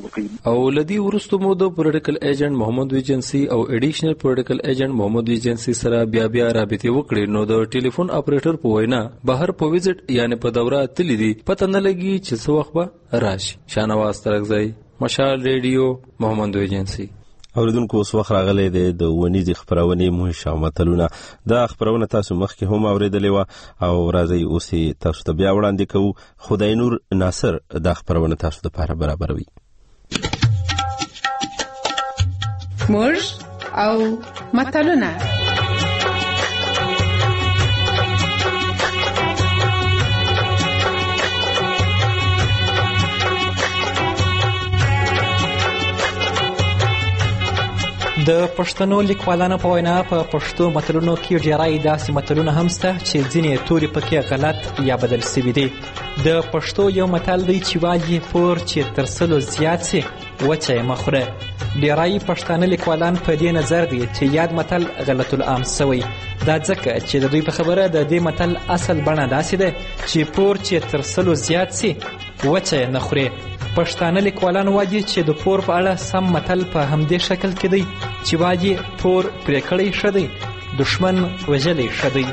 Q: کې
M: او لدی ورستو مو د پولیټیکل ایجنټ محمد ایجنسی او ایډیشنل پولیټیکل ایجنټ محمد ایجنسی سره بیا بیا رابطه وکړي نو د ټلیفون اپریټر په وینا بهر په ویزټ یعنی په دوره تللی دي پته نه لګي چې څو وخت به راشي. شانواز ترګزی مشال ریډیو محمد ایجنسی.
A: اوریدونکو اوس وخت راغلی دی د ونیزې خپرونې موږ شامتلونه دا خپرونه تاسو مخکې هم اوریدلې وه او راځئ اوس تاسو ته بیا وړاندې کوو. خدای نور ناصر دا خپرونه تاسو لپاره برابروي.
R: موږ او متلونه
E: د پښتنو لیکوالانو په وینا په پښتو متلونو کې ډېری داسې متلونه هم شته چې ځینې توري پکې غلط یا بدل سوي دي. د پښتو یو متل دی چې وایي پور چې تر سلو زیات سي وچه یې مه خوره. ډېری پښتانه لیکوالان په دې نظر دي چې یاد متل غلط العام سوی. دا ځکه چې د دوی په خبره د دې متل اصل بڼه داسې ده چې پور چې تر سلو زیات سي وچه یې نه خورې. پښتانه لیکوالان وایي چې د پور په اړه سم متل په همدې شکل کې دی چې وایي پور پرې کړی ښه دی، دښمن وژلی ښه دی.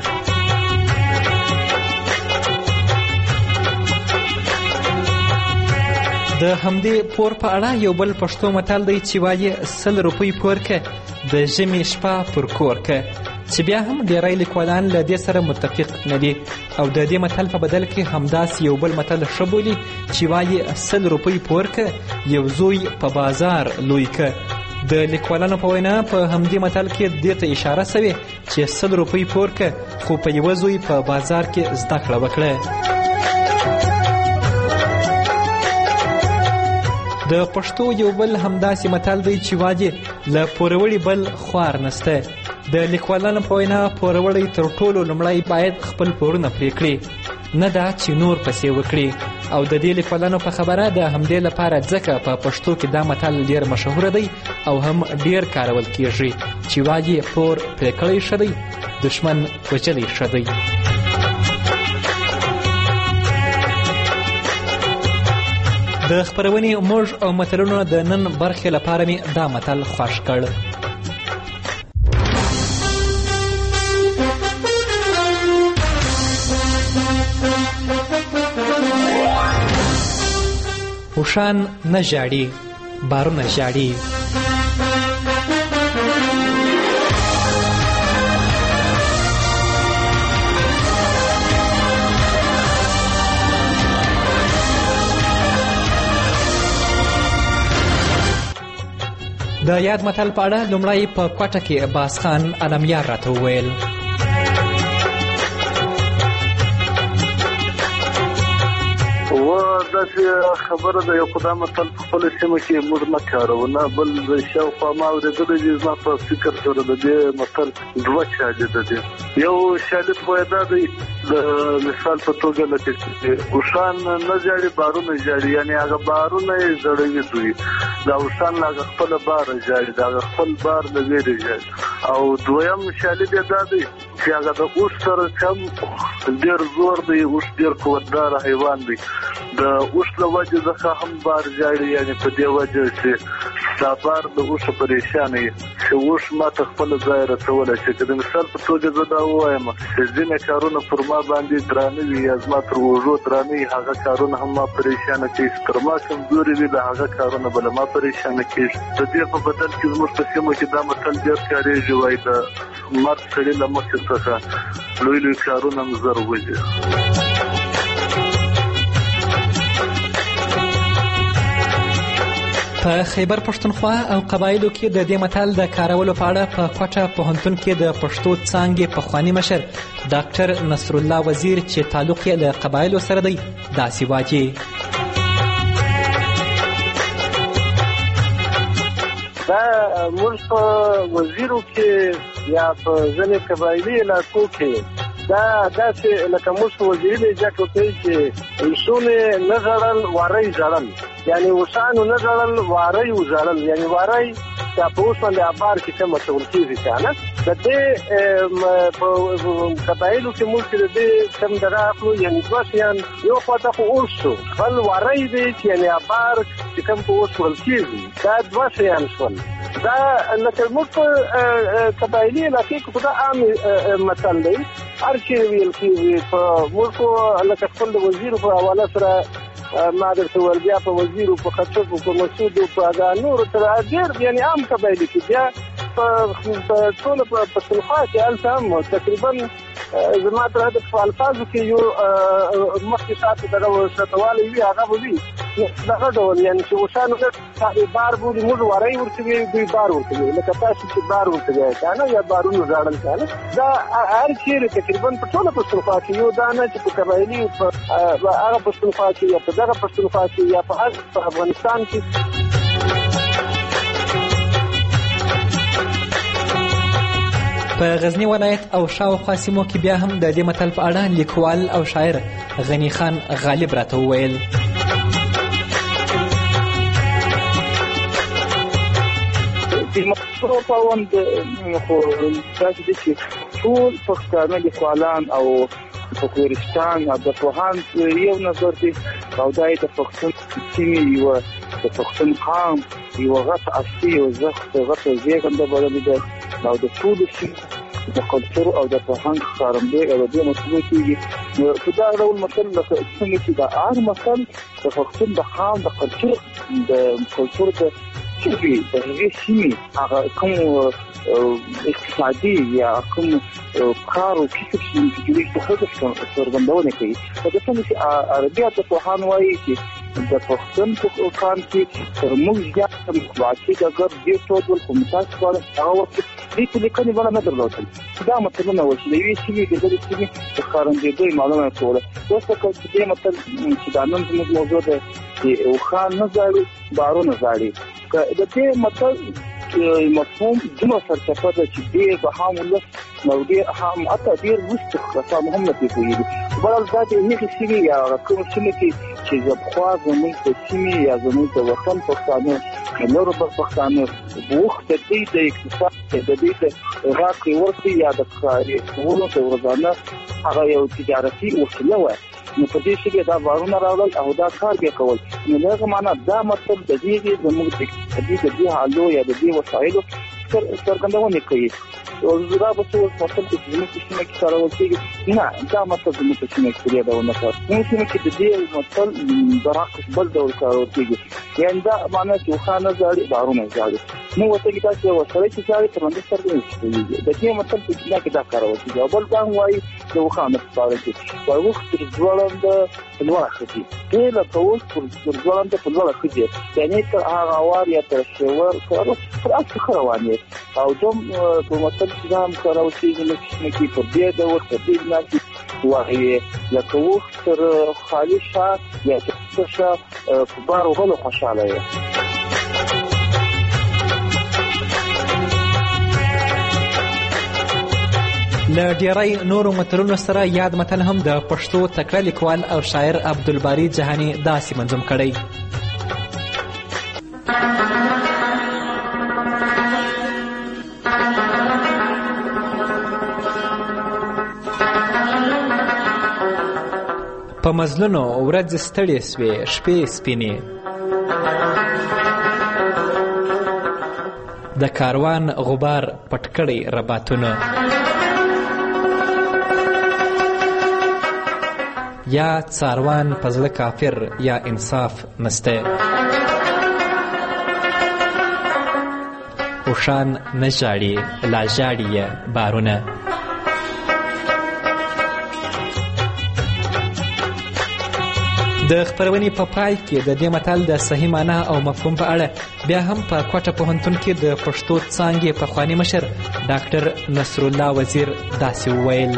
E: د همدې پور په اړه یو بل پښتو متل دی چې وایي سل روپۍ پور که د ژمي شپه پر کور که، چې بیا هم ډېری لیکوالان له دې سره متفق نه دي او د دې متل په بدل کې همداسې یو بل متل ښه بولي چې وایي سل روپۍ پور که یو زوی په بازار لوی که. د لیکوالانو په وینا په همدې متل کې دې ته اشاره سوې چې سل روپۍ پور که خو په یوه زوی په بازار کې زده کړه وکړه. د پښتو یو بل همداسې متل دی چې وایي له پوروړي بل خوار نسته. د لیکوالانو په وینا پوروړی تر ټولو لومړی باید خپل پورونه پرې کړي، نه دا چې نور پسې وکړي. او د دې لیکوالانو په خبره د همدې لپاره ځکه په پښتو کې دا متل ډېر مشهور دی او هم ډېر کارول کیږي چې وایي پور پرې کړی ښه دی، دښمن وژلی ښه دی. د خپرونې موږ او متلونو د نن برخې لپاره مې دا متل خوښ کړ. اوښان نه ژاړي، بارونه ژاړي. د یاد متل په اړه لومړی په کوټه کې باسخان علمیار راته وویل.
U: داسې خبره ده، یو خو متل په خپله سیمه کې موږ نه کاروو، نه بل د شاوخوا ما اورېدلی دي. زما په فکر سره د دې متل دوه شالده دي. یو شالید خو یې دا دی د مثال په توګه لکه چې اوښان نه ژاړي بارونه ژاړي، یعنې هغه بارونه یې زړوي دوی، دا اوښان له هغه خپله باره ژاړي، د هغه خپل بار له ویرې ژاړي. او دویم شالید یې دا دی چې هغه د اوښ سره کم ډېر زور دی، اوښ ډېر قوتداره حیوان دی، د اوښ له وجې څخه هم بار ژاړي، یعنې په دې وجه چې دا بار د اوښه پریشانه وي چې اوښ ما ته خپله ځای رسولی شي. که د مثال په توګه زه دا ووایم چې ځینې کارونه پر ما باندې درانه وي یا زما تر اوږو درانه وي، هغه کارونه هم ما پریشانه کوي. چې تر ما کمزوري وي د هغه کارونه به له ما پریشانه کېږي. د دې په بدل کې زموږ په سیمه کې دا متل ډېر کارېږي، وایي د مرد سړي له مخې څخه لوی لوی کارونه هم زر وځي.
E: په خیبر پښتونخوا او قبایلو کې د دې متل د کارولو په اړه په کوټه پوهنتون کې د پښتو څانګې پخواني مشر ډاکټر نصرالله وزیر چې تعلق یې له قبایلو سره دی داسې واجي.
U: دا موږ په وزیرو کې یا په ځینې قبایلي علاقو کې دا داسې لکه موږ په وزیري لهجه کې کوي چې اوښونه نه ژړل واری ژړل، یعنې اوښانو نه ژړل واری وژړل، یعنې واری چې په اوس باندې ابار کې څه مچول کېږي که نه. د دې په قبایلو کې موږ چې د دې کم دغه اخلو، یعنې دوه شیان، یو خواته خو اوښ شو، بل واری دی چې یعنې ابار چې کوم په اوس وړل کېږي، دا دوه شیان شول. دا لکه موږ په قبایلي علاقې کې خو دا عام متل دی، هر چیرې ویل کېږي. په موږ خو لکه خپل د وزیرو په حواله سره ما درته وویل، بیا په وزیرو په خطبو په مسودو په دا نورو تر ډېر یعنې عام قبایلي کې بیا په ټوله په پښتونخوا کې هلته هم تقریبا زما تر حده په الفاظو کې یو مخکې شاته دغه شاتوالی وي، هغه به وي دغه ډول، یعنې چې اوښانو بار بولي، موږ وری ورته وایو، دوی بار ورته وایي، لکه تاسو چې بار ورته وایئ که نه، یا بارونو ژاړل که نه. دا هر چېرې تقریبا په ټوله پښتونخوا کې یو دا نه چې په قبایلي په هغه پښتونخوا کې یا په دغه پښتونخوا کې یا په هر په افغانستان کې
E: په غزنی ولایت او شاوخوا سیمو کې بیا هم د دې متل په اړه لیکوال او شاعر غنی خان غالب راته وویل.
D: د مشهور پاوند خو داسې دي چې ټول پښتانه لیکوالان او فکرستان او د پوهان یو نظر دي او دا د پښتون سیمې یو د پښتون قام یو غټ اصلي او زخت غټ زیږنده بلل دي او د ټول سیمې د کلتور او د فرهنګ ښکارندوی او د دې مسؤلیت کېږي. نو په دا ډول مثل لکه څنګه چې د هر مثل د پښتون د قام د کلتور د کلتور د چې د هغې سیمې هغه کوم اقتصادي یا کوم کار او کسب چې جوړېږي د هغه څرګندونه کوي. په دې څنګه چې عربي ادبپوهان وایي چې د پښتون په کان کې تر موږ زیات مطبوعاتي ډګر ډېر ډول کومتاس کړل هغه وخت دې په لیکنې باندې نه درلودل. دا مطلبونه و چې د یوې سیمې د بلې سیمې د ښکارندوی معلومه کوله. اوس که دې مطلب چې دا نن زموږ موضوع ده چې اوښان نه ځاړي بارونه ځاړي که د دې مطلب مفهوم دومره سرچپه ده چې ډېر به هم ولس نو ډېر هم حتی ډېر وروسته کسان هم نه پرې پوهېږي. بهرحال دا د هغې سیمې یا کومې سیمې کې چې پخوا زموږ د سیمې یا زموږ د وطن پښتانه نورو بل پښتانه وخت د دې د اقتصاد د دې د راکړې ورکړې یا د کاري کولو د ورځانه هغه یو تجارتي وسیله وه. نو په دې شکل دا بارونه راوړل او دا کار بیا کول. نو هغه معنا دا مطلب د دې زموږ د اقتصادي د دې حالو یا د دې وسایلو څرګندونه کوي. او زړه به څه مطلب چې زموږ په سیمه کې کارول کېږي نه دا مطلب زموږ په سیمه کې پرې ډول نه کار زموږ سیمه کې د دې مطلب برعکس بل ډول کارول کېږي. یعنې دا معنا چې اوښانه ځاړي بارونه ځاړي نو ورته کې داسې یو سړی چې ځاړي تر باندې څرګند شي د دې مطلب په سیمه کې دا کارول کېږي. او بل دا هم وایي د اوښانو په اړه چې وایي اوښ تر ځوړنده په لوړه ښځي دې لکه اوښ تر ځوړنده په لوړه ښځي یعنې تر هغه وار یا تر شېور تر هغه ښه روان یې او دوم په مطلب چې دا هم کارول کېږي نو سیمه کې پر دې ډول پر دې ناسي وایي لکه اوښ تر خالي شا یا تر شا په بار وهلو خوشحاله یې.
E: له ډیری نورو متلونو سره یاد متل هم د پښتو تکړه لیکوال او شاعر عبدالباري جهاني داسې منظوم کړی. په مزلونو ورځ ستړې سوې شپې سپینې د کاروان غبار پټ کړی رباتونه یا څاروان په زړه کافر یا انصاف نسته اوښان نه ژاړي لا ژاړي یې بارونه. د خپرونې په پای کې د دې متل د صحیح معنا او مفهوم په اړه بیا هم په کوټه پوهنتون کې د پښتو څانګې پخواني مشر ډاکټر نصرالله وزیر داسې وویل.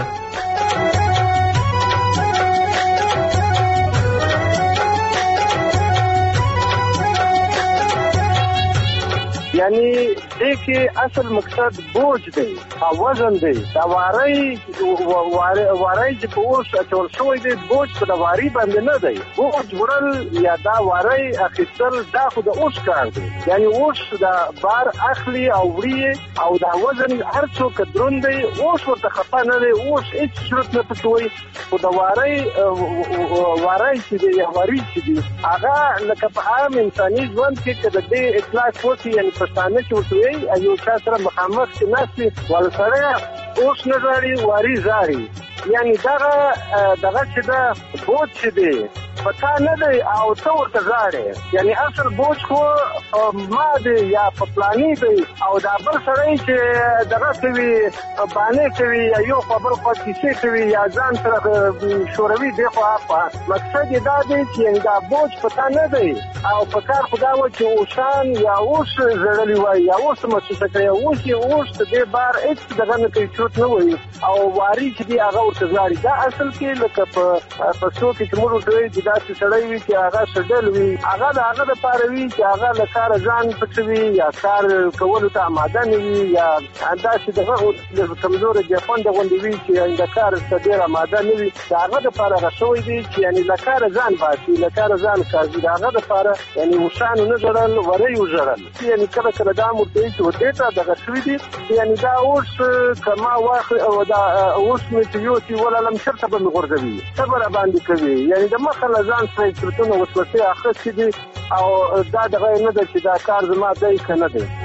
D: یعنی دې کې اصل مقصد بوج دی او وزن دی. دا واری واری چې په اوس اچول شوی دی بوج په د واری باندې نه دی. بوج وړل یا دا واری اخیستل دا خو د اوس کار دی. یعنی اوس دا بار اخلي او وړي او دا وزن هر څوک دروند دی. اوس ورته خپه نه دی. اوس هیڅ صورت نه پکې وایي خو د واری واری چې دی یا واری چې دی هغه لکه په عام انساني ژوند کې که د دې اطلاق وشي یعنی پښتانه چې ورته وایي یو چا سره مخامخ چې ناست وي ول سړی اوس نه ژاړي واري ژاړي. یعنی دغه دغه چې ده بوج چې دی په تا نه دی او ته ورته ژاړې. یعنی اصل بوج خو ما دی یا په پلاني دی او دا بل سړی چې دغه کوي بانې کوي یا یو خوا بل خوا کیسې کوي یا ځان سره شوروي دی خو هاخوا مقصد یې دا دی چې یعنې دا بوج په تا نه دی او په کار خو دا و چې اوښان یا اوښ ژړلي وایي یا اوښ محسوسه کړی اوښ یې اوښ د دې بار هېڅ دغه نه کوي چوت نه وایي او واري چې دی هغه ورته ژاړي. دا اصل کې لکه په پښتو کې چې موږ ورته وایي چې دا
G: داسې سړی وي چې هغه سډل وي هغه د هغه دپاره وي چې هغه له کاره ځان پټوي یا کار کولو ته اماده نه وي یا داسې دغه کمزوری جفنده غوندې وي چې د کار ته ډېر اماده نه وي د هغه دپاره هغه شوی دی چې یعنې له کاره ځان باسي له کاره ځان کاږي د هغه دپاره یعنې اوښانو نه ژړل وری وژړل یعنې کله کله دا ورته وي چې ودې ته دغه شوي دي یعنې دا اوس که ما واخلي او دا اوس مې چې یوسي ولالم چېرته به مې غورځوي څه به راباندې کوي یعنې د مخه له ځان سره کرتونه وسوسې اخیستې دي او دا دغه نه ده چې دا کار زما دی که نه دی